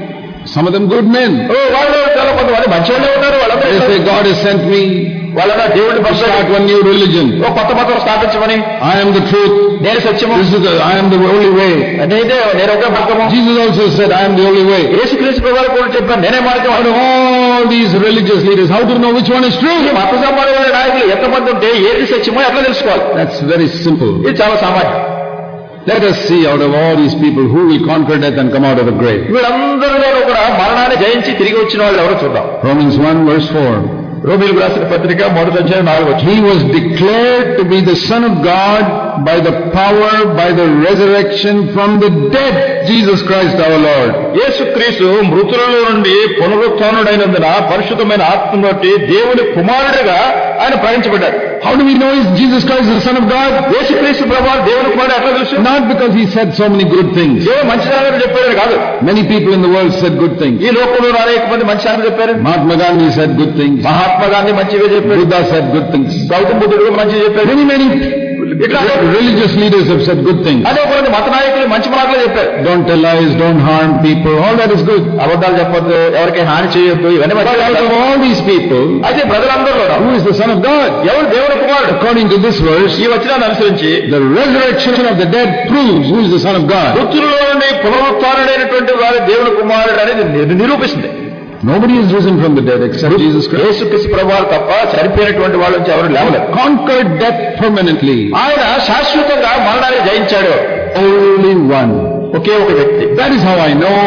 Speaker 1: Some of them good men.
Speaker 2: ఓ వాళ్ళు చాలా కొంతమంది మంచివాళ్ళే ఉన్నారు. వాళ్ళందరూ
Speaker 1: They say God has sent me
Speaker 2: వాళ్ళ దేవుడి
Speaker 1: to start one new religion.
Speaker 2: ఓ కొత్త మతం స్థాపించమని.
Speaker 1: I am the truth.
Speaker 2: నేను సత్యము.
Speaker 1: This is the, I am the only way.
Speaker 2: నేనే నేను ఒక మార్గము.
Speaker 1: Jesus also said, I am the only way.
Speaker 2: యేసుక్రీస్తు ప్రభువు కూడా చెప్పారు నేనే మార్గం.
Speaker 1: Out of all these religious leaders, how to know which one is true?
Speaker 2: ఈ మత సంబంధమైన నాయకులు ఎంతమంది ఉంటే ఏది సత్యమో ఎట్లా తెలుసుకోవాలి?
Speaker 1: That's very simple.
Speaker 2: ఇది చాలా సామాన్యం.
Speaker 1: Let us see out of all these people who will conquer death and come out of the grave.
Speaker 2: వీళ్ళందరిలో కూడా మరణాన్ని జయించి తిరిగి వచ్చిన వాళ్ళు ఎవరో చూద్దాం.
Speaker 1: Romans one verse four.
Speaker 2: రోమీయులకు రాసిన పత్రిక మొదటి అధ్యాయం నాలుగు వచనం.
Speaker 1: He was declared to be the Son of God by the power, by the resurrection from the dead, Jesus Christ our Lord.
Speaker 2: యేసుక్రీస్తు మృతులలో నుండి పునరుత్థానుడైనందున పరిశుద్ధమైన ఆత్మ బట్టి దేవుని కుమారుడిగా ఆయన ప్రకటించబడ్డాడు.
Speaker 1: How do we know is Jesus Christ the Son of God?
Speaker 2: యేసుక్రీస్తు ప్రభువు దేవుని కుమారుడు ఎట్లా తెలుసు?
Speaker 1: Not because he said so many good things.
Speaker 2: ఏ మంచి సంగతులు చెప్పారని కాదు.
Speaker 1: Many people in the world said good things.
Speaker 2: ఈ లోకంలో అనేక మంది మంచి సంగతులు చెప్పారు.
Speaker 1: Mahatma Gandhi said good things.
Speaker 2: Mahatma Gandhi మంచిగా చెప్పారు.
Speaker 1: Buddha said good things.
Speaker 2: Gautama బుద్ధుడు మంచిగా చెప్పారు.
Speaker 1: Many many
Speaker 2: ఇట్లా
Speaker 1: religious leaders have said good things.
Speaker 2: అదే కొన్ని మత నాయకులు మంచి మాటలు చెప్పారు.
Speaker 1: Don't tell lies, don't harm people. All that is good.
Speaker 2: అబద్ధాలు చెప్పొద్దు, ఎవరికి హాని చేయొద్దు, ఇవన్నీ
Speaker 1: But out of all these people,
Speaker 2: అయితే ప్రజలందరూ
Speaker 1: who is the Son of God?
Speaker 2: ఎవరు దేవుని కుమారుడు?
Speaker 1: According to this verse,
Speaker 2: ఈ వచనాన్ని అనుసరించి
Speaker 1: the resurrection of the dead proves who is the Son of God.
Speaker 2: మృతుల్లో నుండి పునరుత్థానుడైనటువంటి వారి దేవుని కుమారుడు అనేది నిరూపిస్తుంది.
Speaker 1: Nobody is risen from the dead except Jesus Christ.
Speaker 2: యేసుక్రీస్తు ప్రభువు తప్ప చనిపోయినటువంటి వాళ్ళ నుంచి ఎవరు లేవలేదు.
Speaker 1: Conquered death permanently.
Speaker 2: ఆయన శాశ్వతంగా మరణాన్ని జయించాడు.
Speaker 1: Only one.
Speaker 2: ఒకే ఒక వ్యక్తి.
Speaker 1: That is how I know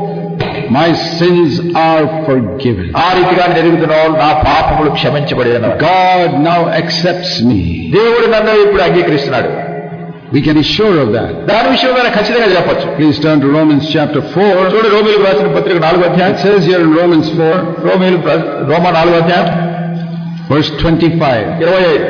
Speaker 1: my sins are forgiven.
Speaker 2: ఆ రీతిగా ఎరుగుతున్నావు, నా పాపములు క్షమించబడిన.
Speaker 1: God now accepts me.
Speaker 2: దేవుడు నన్ను ఇప్పుడు అంగీకరిస్తున్నాడు.
Speaker 1: We can be sure of that.
Speaker 2: దాని విషయంలో ఖచ్చితంగా చెప్పొచ్చు.
Speaker 1: Please turn to Romans chapter four.
Speaker 2: చూడండి రోమీయులకు రాసిన పత్రిక నాలుగో అధ్యాయం.
Speaker 1: It says here in Romans four,
Speaker 2: రోమీయులకు రోమా నాలుగో అధ్యాయం
Speaker 1: verse twenty-five.
Speaker 2: ఇరవై ఐదు.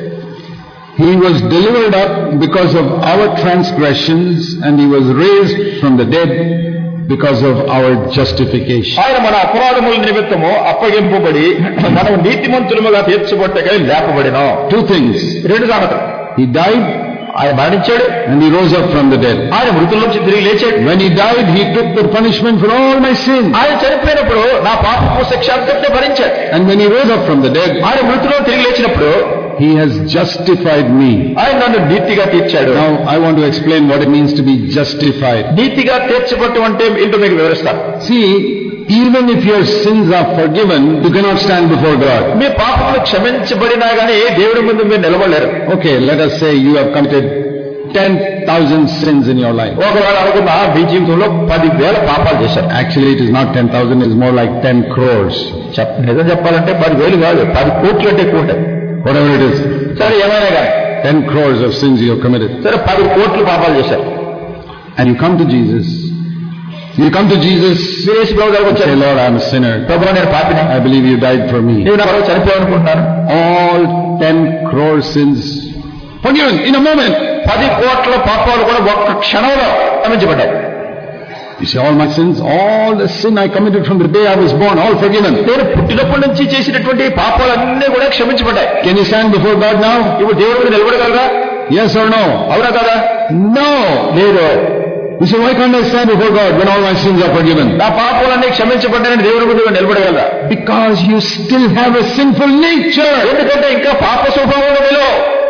Speaker 1: He was delivered up because of our transgressions and he was raised from the dead because of our justification.
Speaker 2: ఆయన మన అపరాధముల నిమిత్తము అప్పగింపబడి మనం నీతిమంతులుగా తీర్చబట్టకై లేపబడినాం.
Speaker 1: Two things.
Speaker 2: రెండు సంగతులు.
Speaker 1: He died,
Speaker 2: ఆయన మరణించాడు,
Speaker 1: and he rose up from the dead.
Speaker 2: ఆయన మృతుల నుంచి తిరిగి లేచాడు.
Speaker 1: When he died, he took the punishment for all my sins.
Speaker 2: ఆయన చనిపోయినప్పుడు నా పాపపు శిక్ష అంతటిని భరించాడు.
Speaker 1: And when he rose up from the dead,
Speaker 2: ఆయన మృతులను తిరిగి లేచినప్పుడు
Speaker 1: he has justified me.
Speaker 2: ఆయన నన్ను నీతిగా తీర్చాడు.
Speaker 1: Now I want to explain what it means to be justified.
Speaker 2: నీతిగా తీర్చబడటం అంటే ఏంటో మీకు వివరిస్తాను.
Speaker 1: See, even if your sins are forgiven, you cannot stand before God.
Speaker 2: మీ పాపములు క్షమించబడినా గానీ దేవుడి ముందు మీరు నిలబడలేరు.
Speaker 1: Okay, let us say you have committed ten thousand sins in your life.
Speaker 2: ఒకవేళ అనుకున్నా మీ జీవితంలో పది వేల పాపాలు చేశారు.
Speaker 1: Actually it is not ten thousand, it is more like ten crores.
Speaker 2: నిజం చెప్పాలంటే పది వేలు కాదు, పది కోట్లు అంటే ఎక్కువ ఉంటాయి.
Speaker 1: Whatever it is.
Speaker 2: సరే ఏమైనా కానీ
Speaker 1: ten crores of sins you have committed.
Speaker 2: సరే పది కోట్లు పాపాలు చేశారు.
Speaker 1: And you come to Jesus. You come to Jesus.
Speaker 2: యేసు ప్రభు దగ్గరికి వచ్చారు.
Speaker 1: Say, Lord, I am a sinner.
Speaker 2: ప్రభువా నేను పాపిని.
Speaker 1: I believe you died for me.
Speaker 2: నేను నా కొరకు చనిపోయాలనుకుంటున్నాను.
Speaker 1: All ten crore sins forgiven in a moment.
Speaker 2: పది కోట్ల పాపాలు కూడా ఒక్క క్షణంలో క్షమించబడ్డాయి.
Speaker 1: You see, all my sins, all the sin I committed from the day I was born, all forgiven.
Speaker 2: నేను పుట్టినప్పటి నుంచి చేసినటువంటి పాపాలన్నీ కూడా క్షమించబడ్డాయి.
Speaker 1: Can you stand before God now?
Speaker 2: ఇప్పుడు దేవుడి మీద నిలబడగలరా?
Speaker 1: Yes or no?
Speaker 2: అవునా కదా?
Speaker 1: No.
Speaker 2: లేదు.
Speaker 1: You say, why can't I stand before God when all my sins are forgiven?
Speaker 2: నా పాపాలన్నీ క్షమించబడ్డాయని దేవుడి ముందు నిలబడగలరా?
Speaker 1: Because you still have a sinful nature.
Speaker 2: ఎందుకంటే ఇంకా పాప స్వభావం మీలో.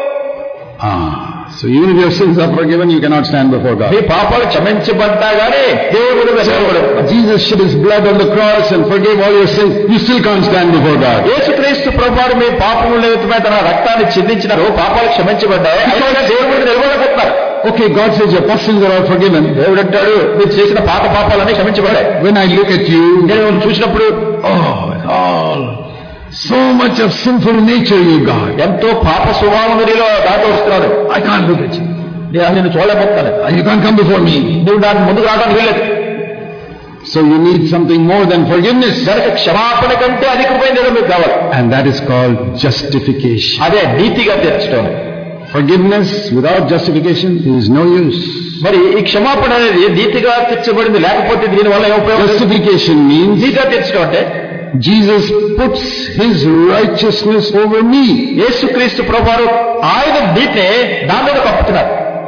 Speaker 1: Ah. So even if your sins are forgiven, you cannot stand before God.
Speaker 2: మీ పాపాలు క్షమించబడ్డా గానీ దేవుడి ముందు నిలబడరు.
Speaker 1: Jesus shed his blood on the cross and forgave all your sins. You still can't stand before God.
Speaker 2: యేసుక్రీస్తు ప్రభువు మీ పాపముల నిమిత్తమై తన రక్తాన్ని చిందించినారు. పాపాలు క్షమించబడ్డాయి. అయినా దేవుడి ముందు నిలబడకపోతున్నారు.
Speaker 1: Okay, God says your past sins are all forgiven.
Speaker 2: దేవుడు అంటాడు మీరు చేసిన పాత పాపాలన్నీ క్షమించబడ్డాయి.
Speaker 1: When I look at you,
Speaker 2: నేను చూసినప్పుడు
Speaker 1: oh, all so much of sinful nature you got.
Speaker 2: ఎంతో పాప స్వభావం నీలో దాటి వస్తున్నాడు.
Speaker 1: I can't look at you.
Speaker 2: నేను నిన్ను చూడలేకపోతున్నాను.
Speaker 1: You can't come before me.
Speaker 2: నువ్వు నాకు ముందుకు రావడానికి వీల్లేదు.
Speaker 1: So you need something more than forgiveness.
Speaker 2: దానికి క్షమాపణ కంటే అధికమైనది ఏదో మీకు కావాలి.
Speaker 1: And that is called justification.
Speaker 2: అదే నీతిగా తీర్చడం.
Speaker 1: Forgiveness without justification is no use.
Speaker 2: మరి ఈ క్షమాపణ అనేది నీతిగా తీర్చబడింది, లేకపోతే దీని వల్ల ఏం ఉపయోగం?
Speaker 1: Justification means
Speaker 2: నీతిగా తీర్చడం అంటే
Speaker 1: Jesus puts his righteousness over me.
Speaker 2: యేసుక్రీస్తు ప్రభువు ఆయన నీతిని నా మీద కప్పుతున్నారు.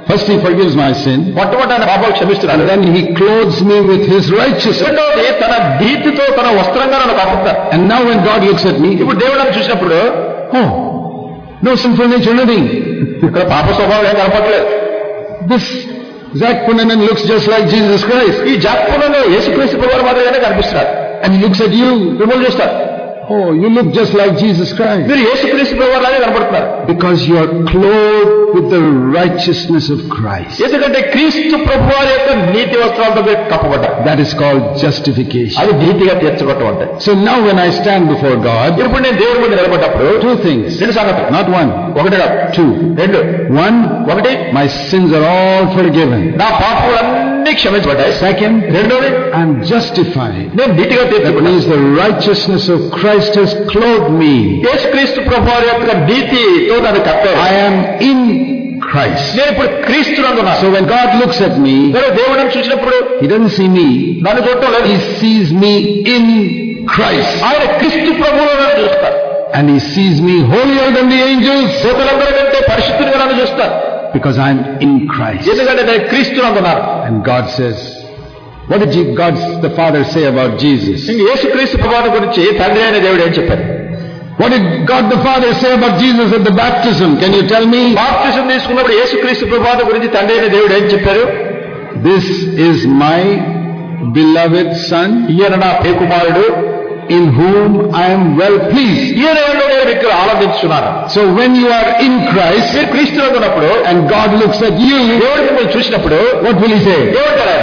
Speaker 1: First he forgives my sin.
Speaker 2: మొట్టమొదటి ఆయన పాపాలు క్షమిస్తున్నాడు.
Speaker 1: And then he clothes me with his righteousness.
Speaker 2: రెండవది తన నీతితో తన వస్త్రంగా నన్ను కప్పుతాడు.
Speaker 1: And now when God looks at me,
Speaker 2: ఇప్పుడు దేవుడు నన్ను చూసినప్పుడు
Speaker 1: oh, no sinful nature, nothing.
Speaker 2: ఇక్కడ పాప స్వభావం ఏం కనపడలేదు.
Speaker 1: This Zakpunanan looks just like Jesus Christ.
Speaker 2: ఈ జాక్పునను యేసుక్రీస్తు ప్రభువు మాదిరిగానే కనిపిస్తున్నాడు.
Speaker 1: And he looks at you.
Speaker 2: మిమ్మల్ని చూస్తాడు.
Speaker 1: Oh, you look just like Jesus Christ.
Speaker 2: మీరు యేసుక్రీస్తు ప్రభువు లాగే కనపడుతున్నారు.
Speaker 1: Because you are clothed with the righteousness of Christ.
Speaker 2: ఎందుకంటే క్రీస్తు ప్రభువు యొక్క నీతి వస్త్రాలతో మీరు కప్పబడ్డారు.
Speaker 1: That is called justification.
Speaker 2: అది నీతిగా తీర్చబడటం అంటే.
Speaker 1: So now when I stand before God,
Speaker 2: ఇప్పుడు నేను దేవుడి ముందు నిలబడ్డప్పుడు
Speaker 1: two things.
Speaker 2: రెండు సంగతులు.
Speaker 1: Not one.
Speaker 2: ఒకటి కాదు.
Speaker 1: Two.
Speaker 2: రెండు.
Speaker 1: One,
Speaker 2: ఒకటి,
Speaker 1: my sins are all forgiven.
Speaker 2: నా పాపములన్నీ క్షమించబడ్డాయి.
Speaker 1: Second,
Speaker 2: రెండోది,
Speaker 1: I'm justified.
Speaker 2: నేను నీతిగా
Speaker 1: That
Speaker 2: తీర్చబడ్డాను.
Speaker 1: means the righteousness of Christ has clothed me.
Speaker 2: యేసుక్రీస్తు ప్రభువు యొక్క నీతితో నన్ను కప్పారు.
Speaker 1: I am in Christ.
Speaker 2: నేను ఇప్పుడు క్రీస్తునందు ఉన్నాను.
Speaker 1: So when God looks at me,
Speaker 2: దేవుడు నన్ను చూసినప్పుడు
Speaker 1: he doesn't see me.
Speaker 2: నన్ను చూడటం లేదు.
Speaker 1: He sees me in Christ.
Speaker 2: ఆయన క్రీస్తు ప్రభువులో నన్ను చూస్తారు.
Speaker 1: And he sees me holier than the angels.
Speaker 2: దూతలందరికంటే పరిశుద్ధునిగా నన్ను చూస్తారు.
Speaker 1: Because I am in Christ.
Speaker 2: ఎందుకంటే నేను క్రీస్తునందు ఉన్నాను.
Speaker 1: And God says, what did God the Father say about Jesus?
Speaker 2: యేసుక్రీస్తు ప్రభువు గురించి తండ్రి అయిన దేవుడు ఏం చెప్పారు?
Speaker 1: What did God the Father say about Jesus at the baptism? Can you tell me?
Speaker 2: బాప్తిజం తీసుకున్నప్పుడు యేసుక్రీస్తు ప్రభువు గురించి తండ్రి అయిన దేవుడు ఏం చెప్పారు?
Speaker 1: This is my beloved Son,
Speaker 2: ఈయన నా ప్రియకుమారుడు,
Speaker 1: in whom I am well pleased.
Speaker 2: ఈయన ఎవరిలో నేను వ్యక్తులు ఆనందించున్నాను.
Speaker 1: So when you are in Christ,
Speaker 2: మీరు క్రీస్తునందు ఉన్నప్పుడు
Speaker 1: and God looks at you,
Speaker 2: దేవుడు మిమ్మల్ని చూసినప్పుడు
Speaker 1: what will he say?
Speaker 2: ఏమంటారు?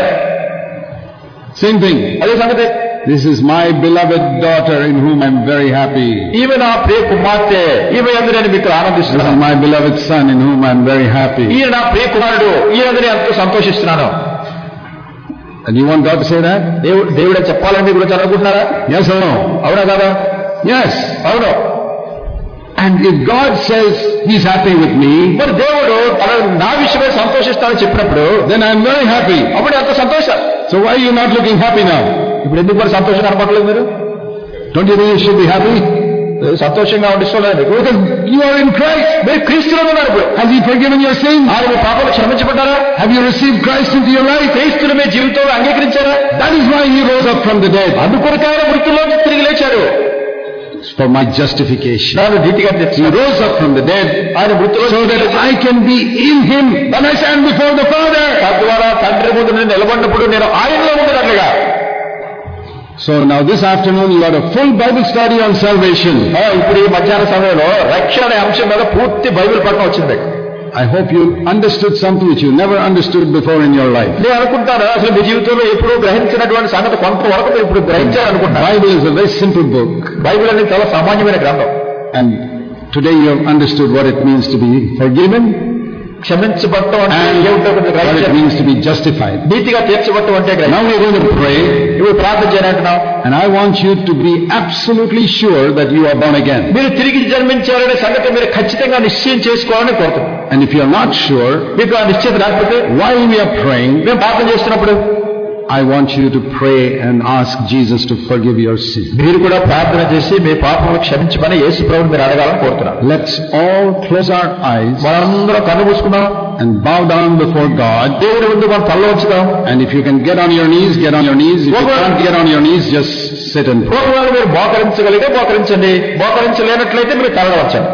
Speaker 1: Same thing.
Speaker 2: అదే సంగతి.
Speaker 1: This is my beloved daughter in whom I am very happy.
Speaker 2: ఈమె నా ప్రియ కుమార్తె, ఈమె యందు నేను మీకు
Speaker 1: This is
Speaker 2: ఆనందిస్తున్నాను.
Speaker 1: my beloved son in whom I am very happy.
Speaker 2: ఈయన నా ప్రియ కుమారుడు, ఈయన యందు నేను ఎంతో సంతోషిస్తున్నాను.
Speaker 1: And you want God to say that?
Speaker 2: దేవుడు దేవుడే చెప్పాలని మీ గురించి అనుకుంటున్నారా?
Speaker 1: Yes or no?
Speaker 2: అవునా కదా?
Speaker 1: Yes.
Speaker 2: అవును.
Speaker 1: And if God says he's happy with me,
Speaker 2: మరి దేవుడు తన నా విషయమే సంతోషిస్తానని చెప్పినప్పుడు
Speaker 1: then I am very happy.
Speaker 2: అప్పుడు ఎంత సంతోషం.
Speaker 1: So why are you not looking happy now?
Speaker 2: ఇప్పుడు ఎందుకు మరి సంతోషం కనపడలేదు మీరు?
Speaker 1: Don't you think you should be happy?
Speaker 2: సంతోషంగా ఉండిస్తలేదు మీకు.
Speaker 1: Because you are in Christ.
Speaker 2: మీరు క్రీస్తులో ఉన్నారు. ఇప్పుడు
Speaker 1: Has he forgiven your sins?
Speaker 2: ఆయన మీ పాపాలు క్షమించబడ్డారా?
Speaker 1: Have you received Christ into your life?
Speaker 2: క్రీస్తుని మీ జీవితంలో అంగీకరించారా?
Speaker 1: That is why he rose up from the dead.
Speaker 2: అందుకొరకు ఆయన మృతుల్లోంచి తిరిగి లేచాడు.
Speaker 1: It's for my justification.
Speaker 2: నాను నీతిగా
Speaker 1: He
Speaker 2: తీర్చాడు.
Speaker 1: rose up from the dead
Speaker 2: ఆయన మృతుల్లో
Speaker 1: so that I can be in him when I stand before the Father.
Speaker 2: తద్వారా తండ్రి ముందు నేను నిలబడినప్పుడు నేను ఆయనలో ఉన్నట్లుగా.
Speaker 1: So now this afternoon you got a full Bible study on salvation.
Speaker 2: ఇప్పుడు ఈ మధ్యాహ్న సమయంలో రక్షణ అనే అంశం మీద పూర్తి బైబిల్ పట్టణం వచ్చింది.
Speaker 1: I hope you understood something which you never understood before in your life.
Speaker 2: నేను అనుకుంటాను అసలు మీ జీవితంలో ఎప్పుడూ గ్రహించినటువంటి సంగతి కొంతవరకు మీరు ఇప్పుడు గ్రహించాలనుకుంటాను.
Speaker 1: Bible is a very simple book.
Speaker 2: Bible అనేది చాలా సామాన్యమైన గ్రంథం.
Speaker 1: And today you have understood what it means to be forgiven
Speaker 2: క్షమించబడటం అంటే
Speaker 1: and
Speaker 2: ఏమిటో
Speaker 1: what it
Speaker 2: గ్రహించాలి.
Speaker 1: means to be justified.
Speaker 2: నీతిగా తీర్చబడటం అంటే గ్రహించాలి.
Speaker 1: Now we are going to pray,
Speaker 2: ఇప్పుడు ప్రార్థన చేయాలంటున్నాం.
Speaker 1: and I want you to be absolutely sure that you are born again.
Speaker 2: మీరు తిరిగి జన్మించారనే సంగతి మీరు ఖచ్చితంగా నిశ్చయం చేసుకోవాలని కోరుతున్నాం.
Speaker 1: And if you are not sure
Speaker 2: మీకు ఆ నిశ్చయం లేకపోతే
Speaker 1: while we are praying,
Speaker 2: మేము ప్రార్థన చేస్తున్నప్పుడు
Speaker 1: I want you to pray and ask Jesus to forgive your sin.
Speaker 2: మీరు కూడా ప్రార్థన చేసి మీ పాపములు క్షమించమని యేసు ప్రభువుని మీరు అడగాలని కోరుతున్నాను.
Speaker 1: Let's all close our eyes
Speaker 2: మనందరం కన్ను మూసుకుందాం
Speaker 1: and bow down before God.
Speaker 2: దేవుడి ముందు మనం తల వంచుదాం.
Speaker 1: And if you can get on your knees, get on your knees. If you can't get on your knees, just sit and pray.
Speaker 2: ఒకవేళ మీరు మోకరించగలిగితే మోకరించండి, మోకరించలేనట్లయితే మీరు తల వంచండి.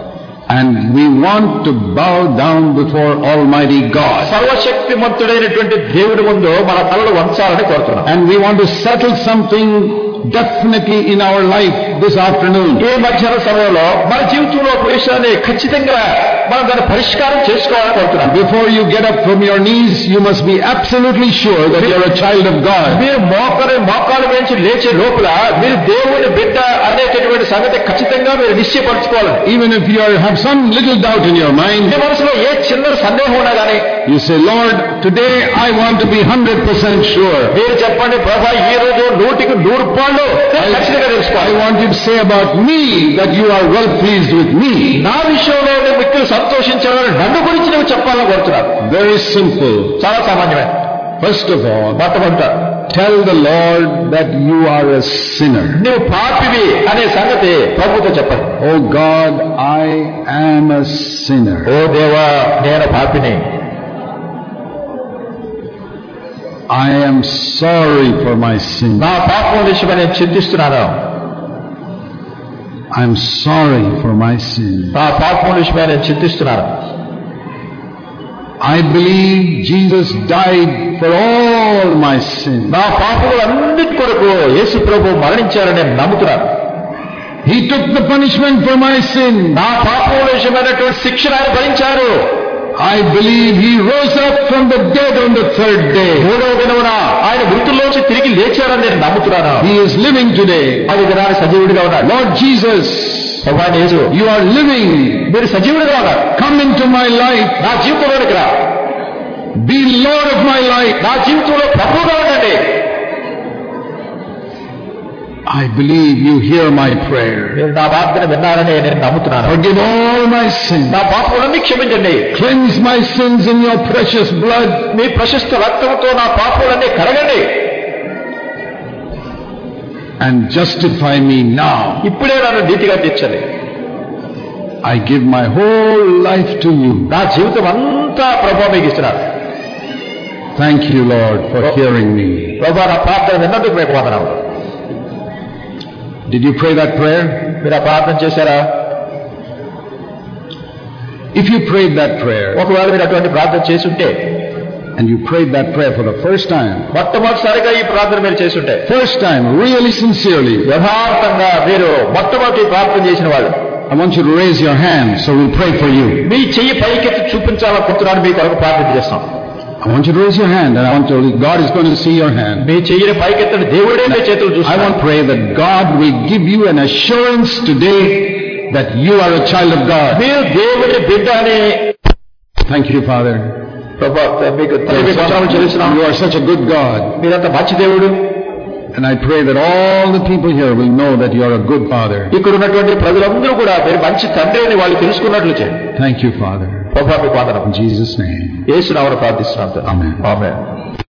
Speaker 1: And we want to bow down before Almighty God.
Speaker 2: సర్వశక్తిమంతుడైనటువంటి దేవుడి ముందు మన తలలు వంచాలని కోరుతున్నాం.
Speaker 1: And we want to settle something definitely in our life this afternoon.
Speaker 2: ఈ మధ్యాహ్న సమయంలో మన జీవితంలో ఒక విషయాన్ని ఖచ్చితంగా మనం దాన్ని పరిష్కారం చేసుకోవాలని కోరుతున్నాం.
Speaker 1: Before you get up from your knees, you must be absolutely sure that you are a child of God.
Speaker 2: మీరు మోకరి మోకాలు వేయించి లేచే లోపల మీరు దేవుని బిడ్డ అనేటటువంటి సంగతి ఖచ్చితంగా మీరు నిశ్చయపరచుకోవాలి.
Speaker 1: Even if you are, have some little doubt in your mind,
Speaker 2: మీ మనసులో ఏ చిన్న సందేహం ఉన్నా కానీ
Speaker 1: you say, Lord, today I want to be one hundred percent sure.
Speaker 2: మీరు చెప్పండి, ప్రభా ఈ రోజు నూటికి నూరు పాళ్ళు ఖచ్చితంగా తెలుసుకోవాలి.
Speaker 1: I want you to say about me that you are well pleased with me.
Speaker 2: నా విషయంలో మిక్కులు సంతోషించాలని నన్ను గురించి నువ్వు చెప్పాలని కోరుతున్నాను.
Speaker 1: Very simple.
Speaker 2: చాలా సామాన్యమే.
Speaker 1: First of all,
Speaker 2: మొట్టమొదట
Speaker 1: tell the Lord that you are a sinner.
Speaker 2: నువ్వు పాపివి అనే సంగతి ప్రభుతో చెప్పండి.
Speaker 1: Oh God, I am a sinner.
Speaker 2: ఓ దేవా, నేను పాపిని.
Speaker 1: I am sorry for my sin.
Speaker 2: నా పాపం విషయమై నేను చింతిస్తున్నాను.
Speaker 1: I am sorry for my sin.
Speaker 2: నా పాపం విషయమై నేను చింతిస్తున్నాను.
Speaker 1: I believe Jesus died for all my sins.
Speaker 2: నా పాపములన్నిటి కొరకు యేసు ప్రభువు మరణించారని నేను నమ్ముతున్నాను.
Speaker 1: He took the punishment for my sin.
Speaker 2: నా పాపం విషయమైనటువంటి శిక్షను ఆయన భరించారు.
Speaker 1: I believe he rose up from the dead on the third day.
Speaker 2: మూడవ దినమున ఆయన మృతుల్లోంచి తిరిగి లేచారని నేను నమ్ముతున్నాను.
Speaker 1: He is living today.
Speaker 2: అది దినాన్ని సజీవుడిగా ఉన్నాడు.
Speaker 1: Lord Jesus,
Speaker 2: ప్రభువైన యేసు,
Speaker 1: you are living.
Speaker 2: మీరు సజీవుడిగా ఉన్నారు.
Speaker 1: Come into my life.
Speaker 2: నా జీవితంలోనికి రా.
Speaker 1: Be Lord of my life.
Speaker 2: నా జీవితంలో ప్రభువుగా ఉండండి.
Speaker 1: I believe you hear my prayer.
Speaker 2: మీరు నా ప్రార్థన విన్నారని నేను నమ్ముతున్నాను.
Speaker 1: Forgive all my sins.
Speaker 2: నా పాపములన్నీ క్షమించండి.
Speaker 1: Cleanse my sins in your precious blood.
Speaker 2: మీ ప్రశస్త రక్తంతో నా పాపములన్నీ కడగండి.
Speaker 1: And justify me now.
Speaker 2: ఇప్పుడే నన్ను నీతిగా తీర్చండి.
Speaker 1: I give my whole life to you.
Speaker 2: నా జీవితం అంతా ప్రభువా మీకు ఇస్తున్నాను.
Speaker 1: Thank you, Lord, for hearing me.
Speaker 2: ప్రభువా నా ప్రార్థన విన్నందుకు మీకు వందనాలు.
Speaker 1: Did you pray that prayer?
Speaker 2: మీరు ఆ ప్రార్థన చేశారా?
Speaker 1: If you prayed that prayer,
Speaker 2: ఒకవేళ మీరు అటువంటి ప్రార్థన చేసుంటే,
Speaker 1: and you prayed that prayer for the first time,
Speaker 2: మొట్టమొదటిసారిగా ఈ ప్రార్థన మీరు చేసుంటే,
Speaker 1: first time, really sincerely,
Speaker 2: యథార్థంగా మీరు మొట్టమొదటి ప్రార్థన చేసిన వాళ్ళు,
Speaker 1: I want you to raise your hand so we'll pray for you.
Speaker 2: మీ చెయ్యి పైకెత్తి చూపించాలనుకుంటున్నాను, మీ కొరకు ప్రార్థన చేస్తాం.
Speaker 1: I want you to raise your hand, and I want to, God is going to see your hand.
Speaker 2: మీ చెయ్యిని పైకెత్తండి, దేవుడే మీ చేతులు
Speaker 1: I
Speaker 2: చూస్తాడు.
Speaker 1: want to pray that God will give you an assurance today that you are a child of God.
Speaker 2: మీరు దేవుని బిడ్డ అని.
Speaker 1: Thank you, Father.
Speaker 2: ప్రభువా మీకు తండ్రి వందనాలు చెల్లిస్తున్నాను.
Speaker 1: You are such a good God.
Speaker 2: మీరంత మంచి దేవుడు.
Speaker 1: And I pray that all the people here will know that you are a good Father.
Speaker 2: ఇక్కడ ఉన్నటువంటి ప్రజలందరూ కూడా మీరు మంచి తండ్రి అని వాళ్ళు తెలుసుకున్నట్లు చేయండి.
Speaker 1: Thank you, Father.
Speaker 2: ప్రభువా మీకు వందనాలు.
Speaker 1: In Jesus' name.
Speaker 2: యేసు నామమున ప్రార్థిస్తున్నాను.
Speaker 1: Amen.
Speaker 2: ఆమేన్.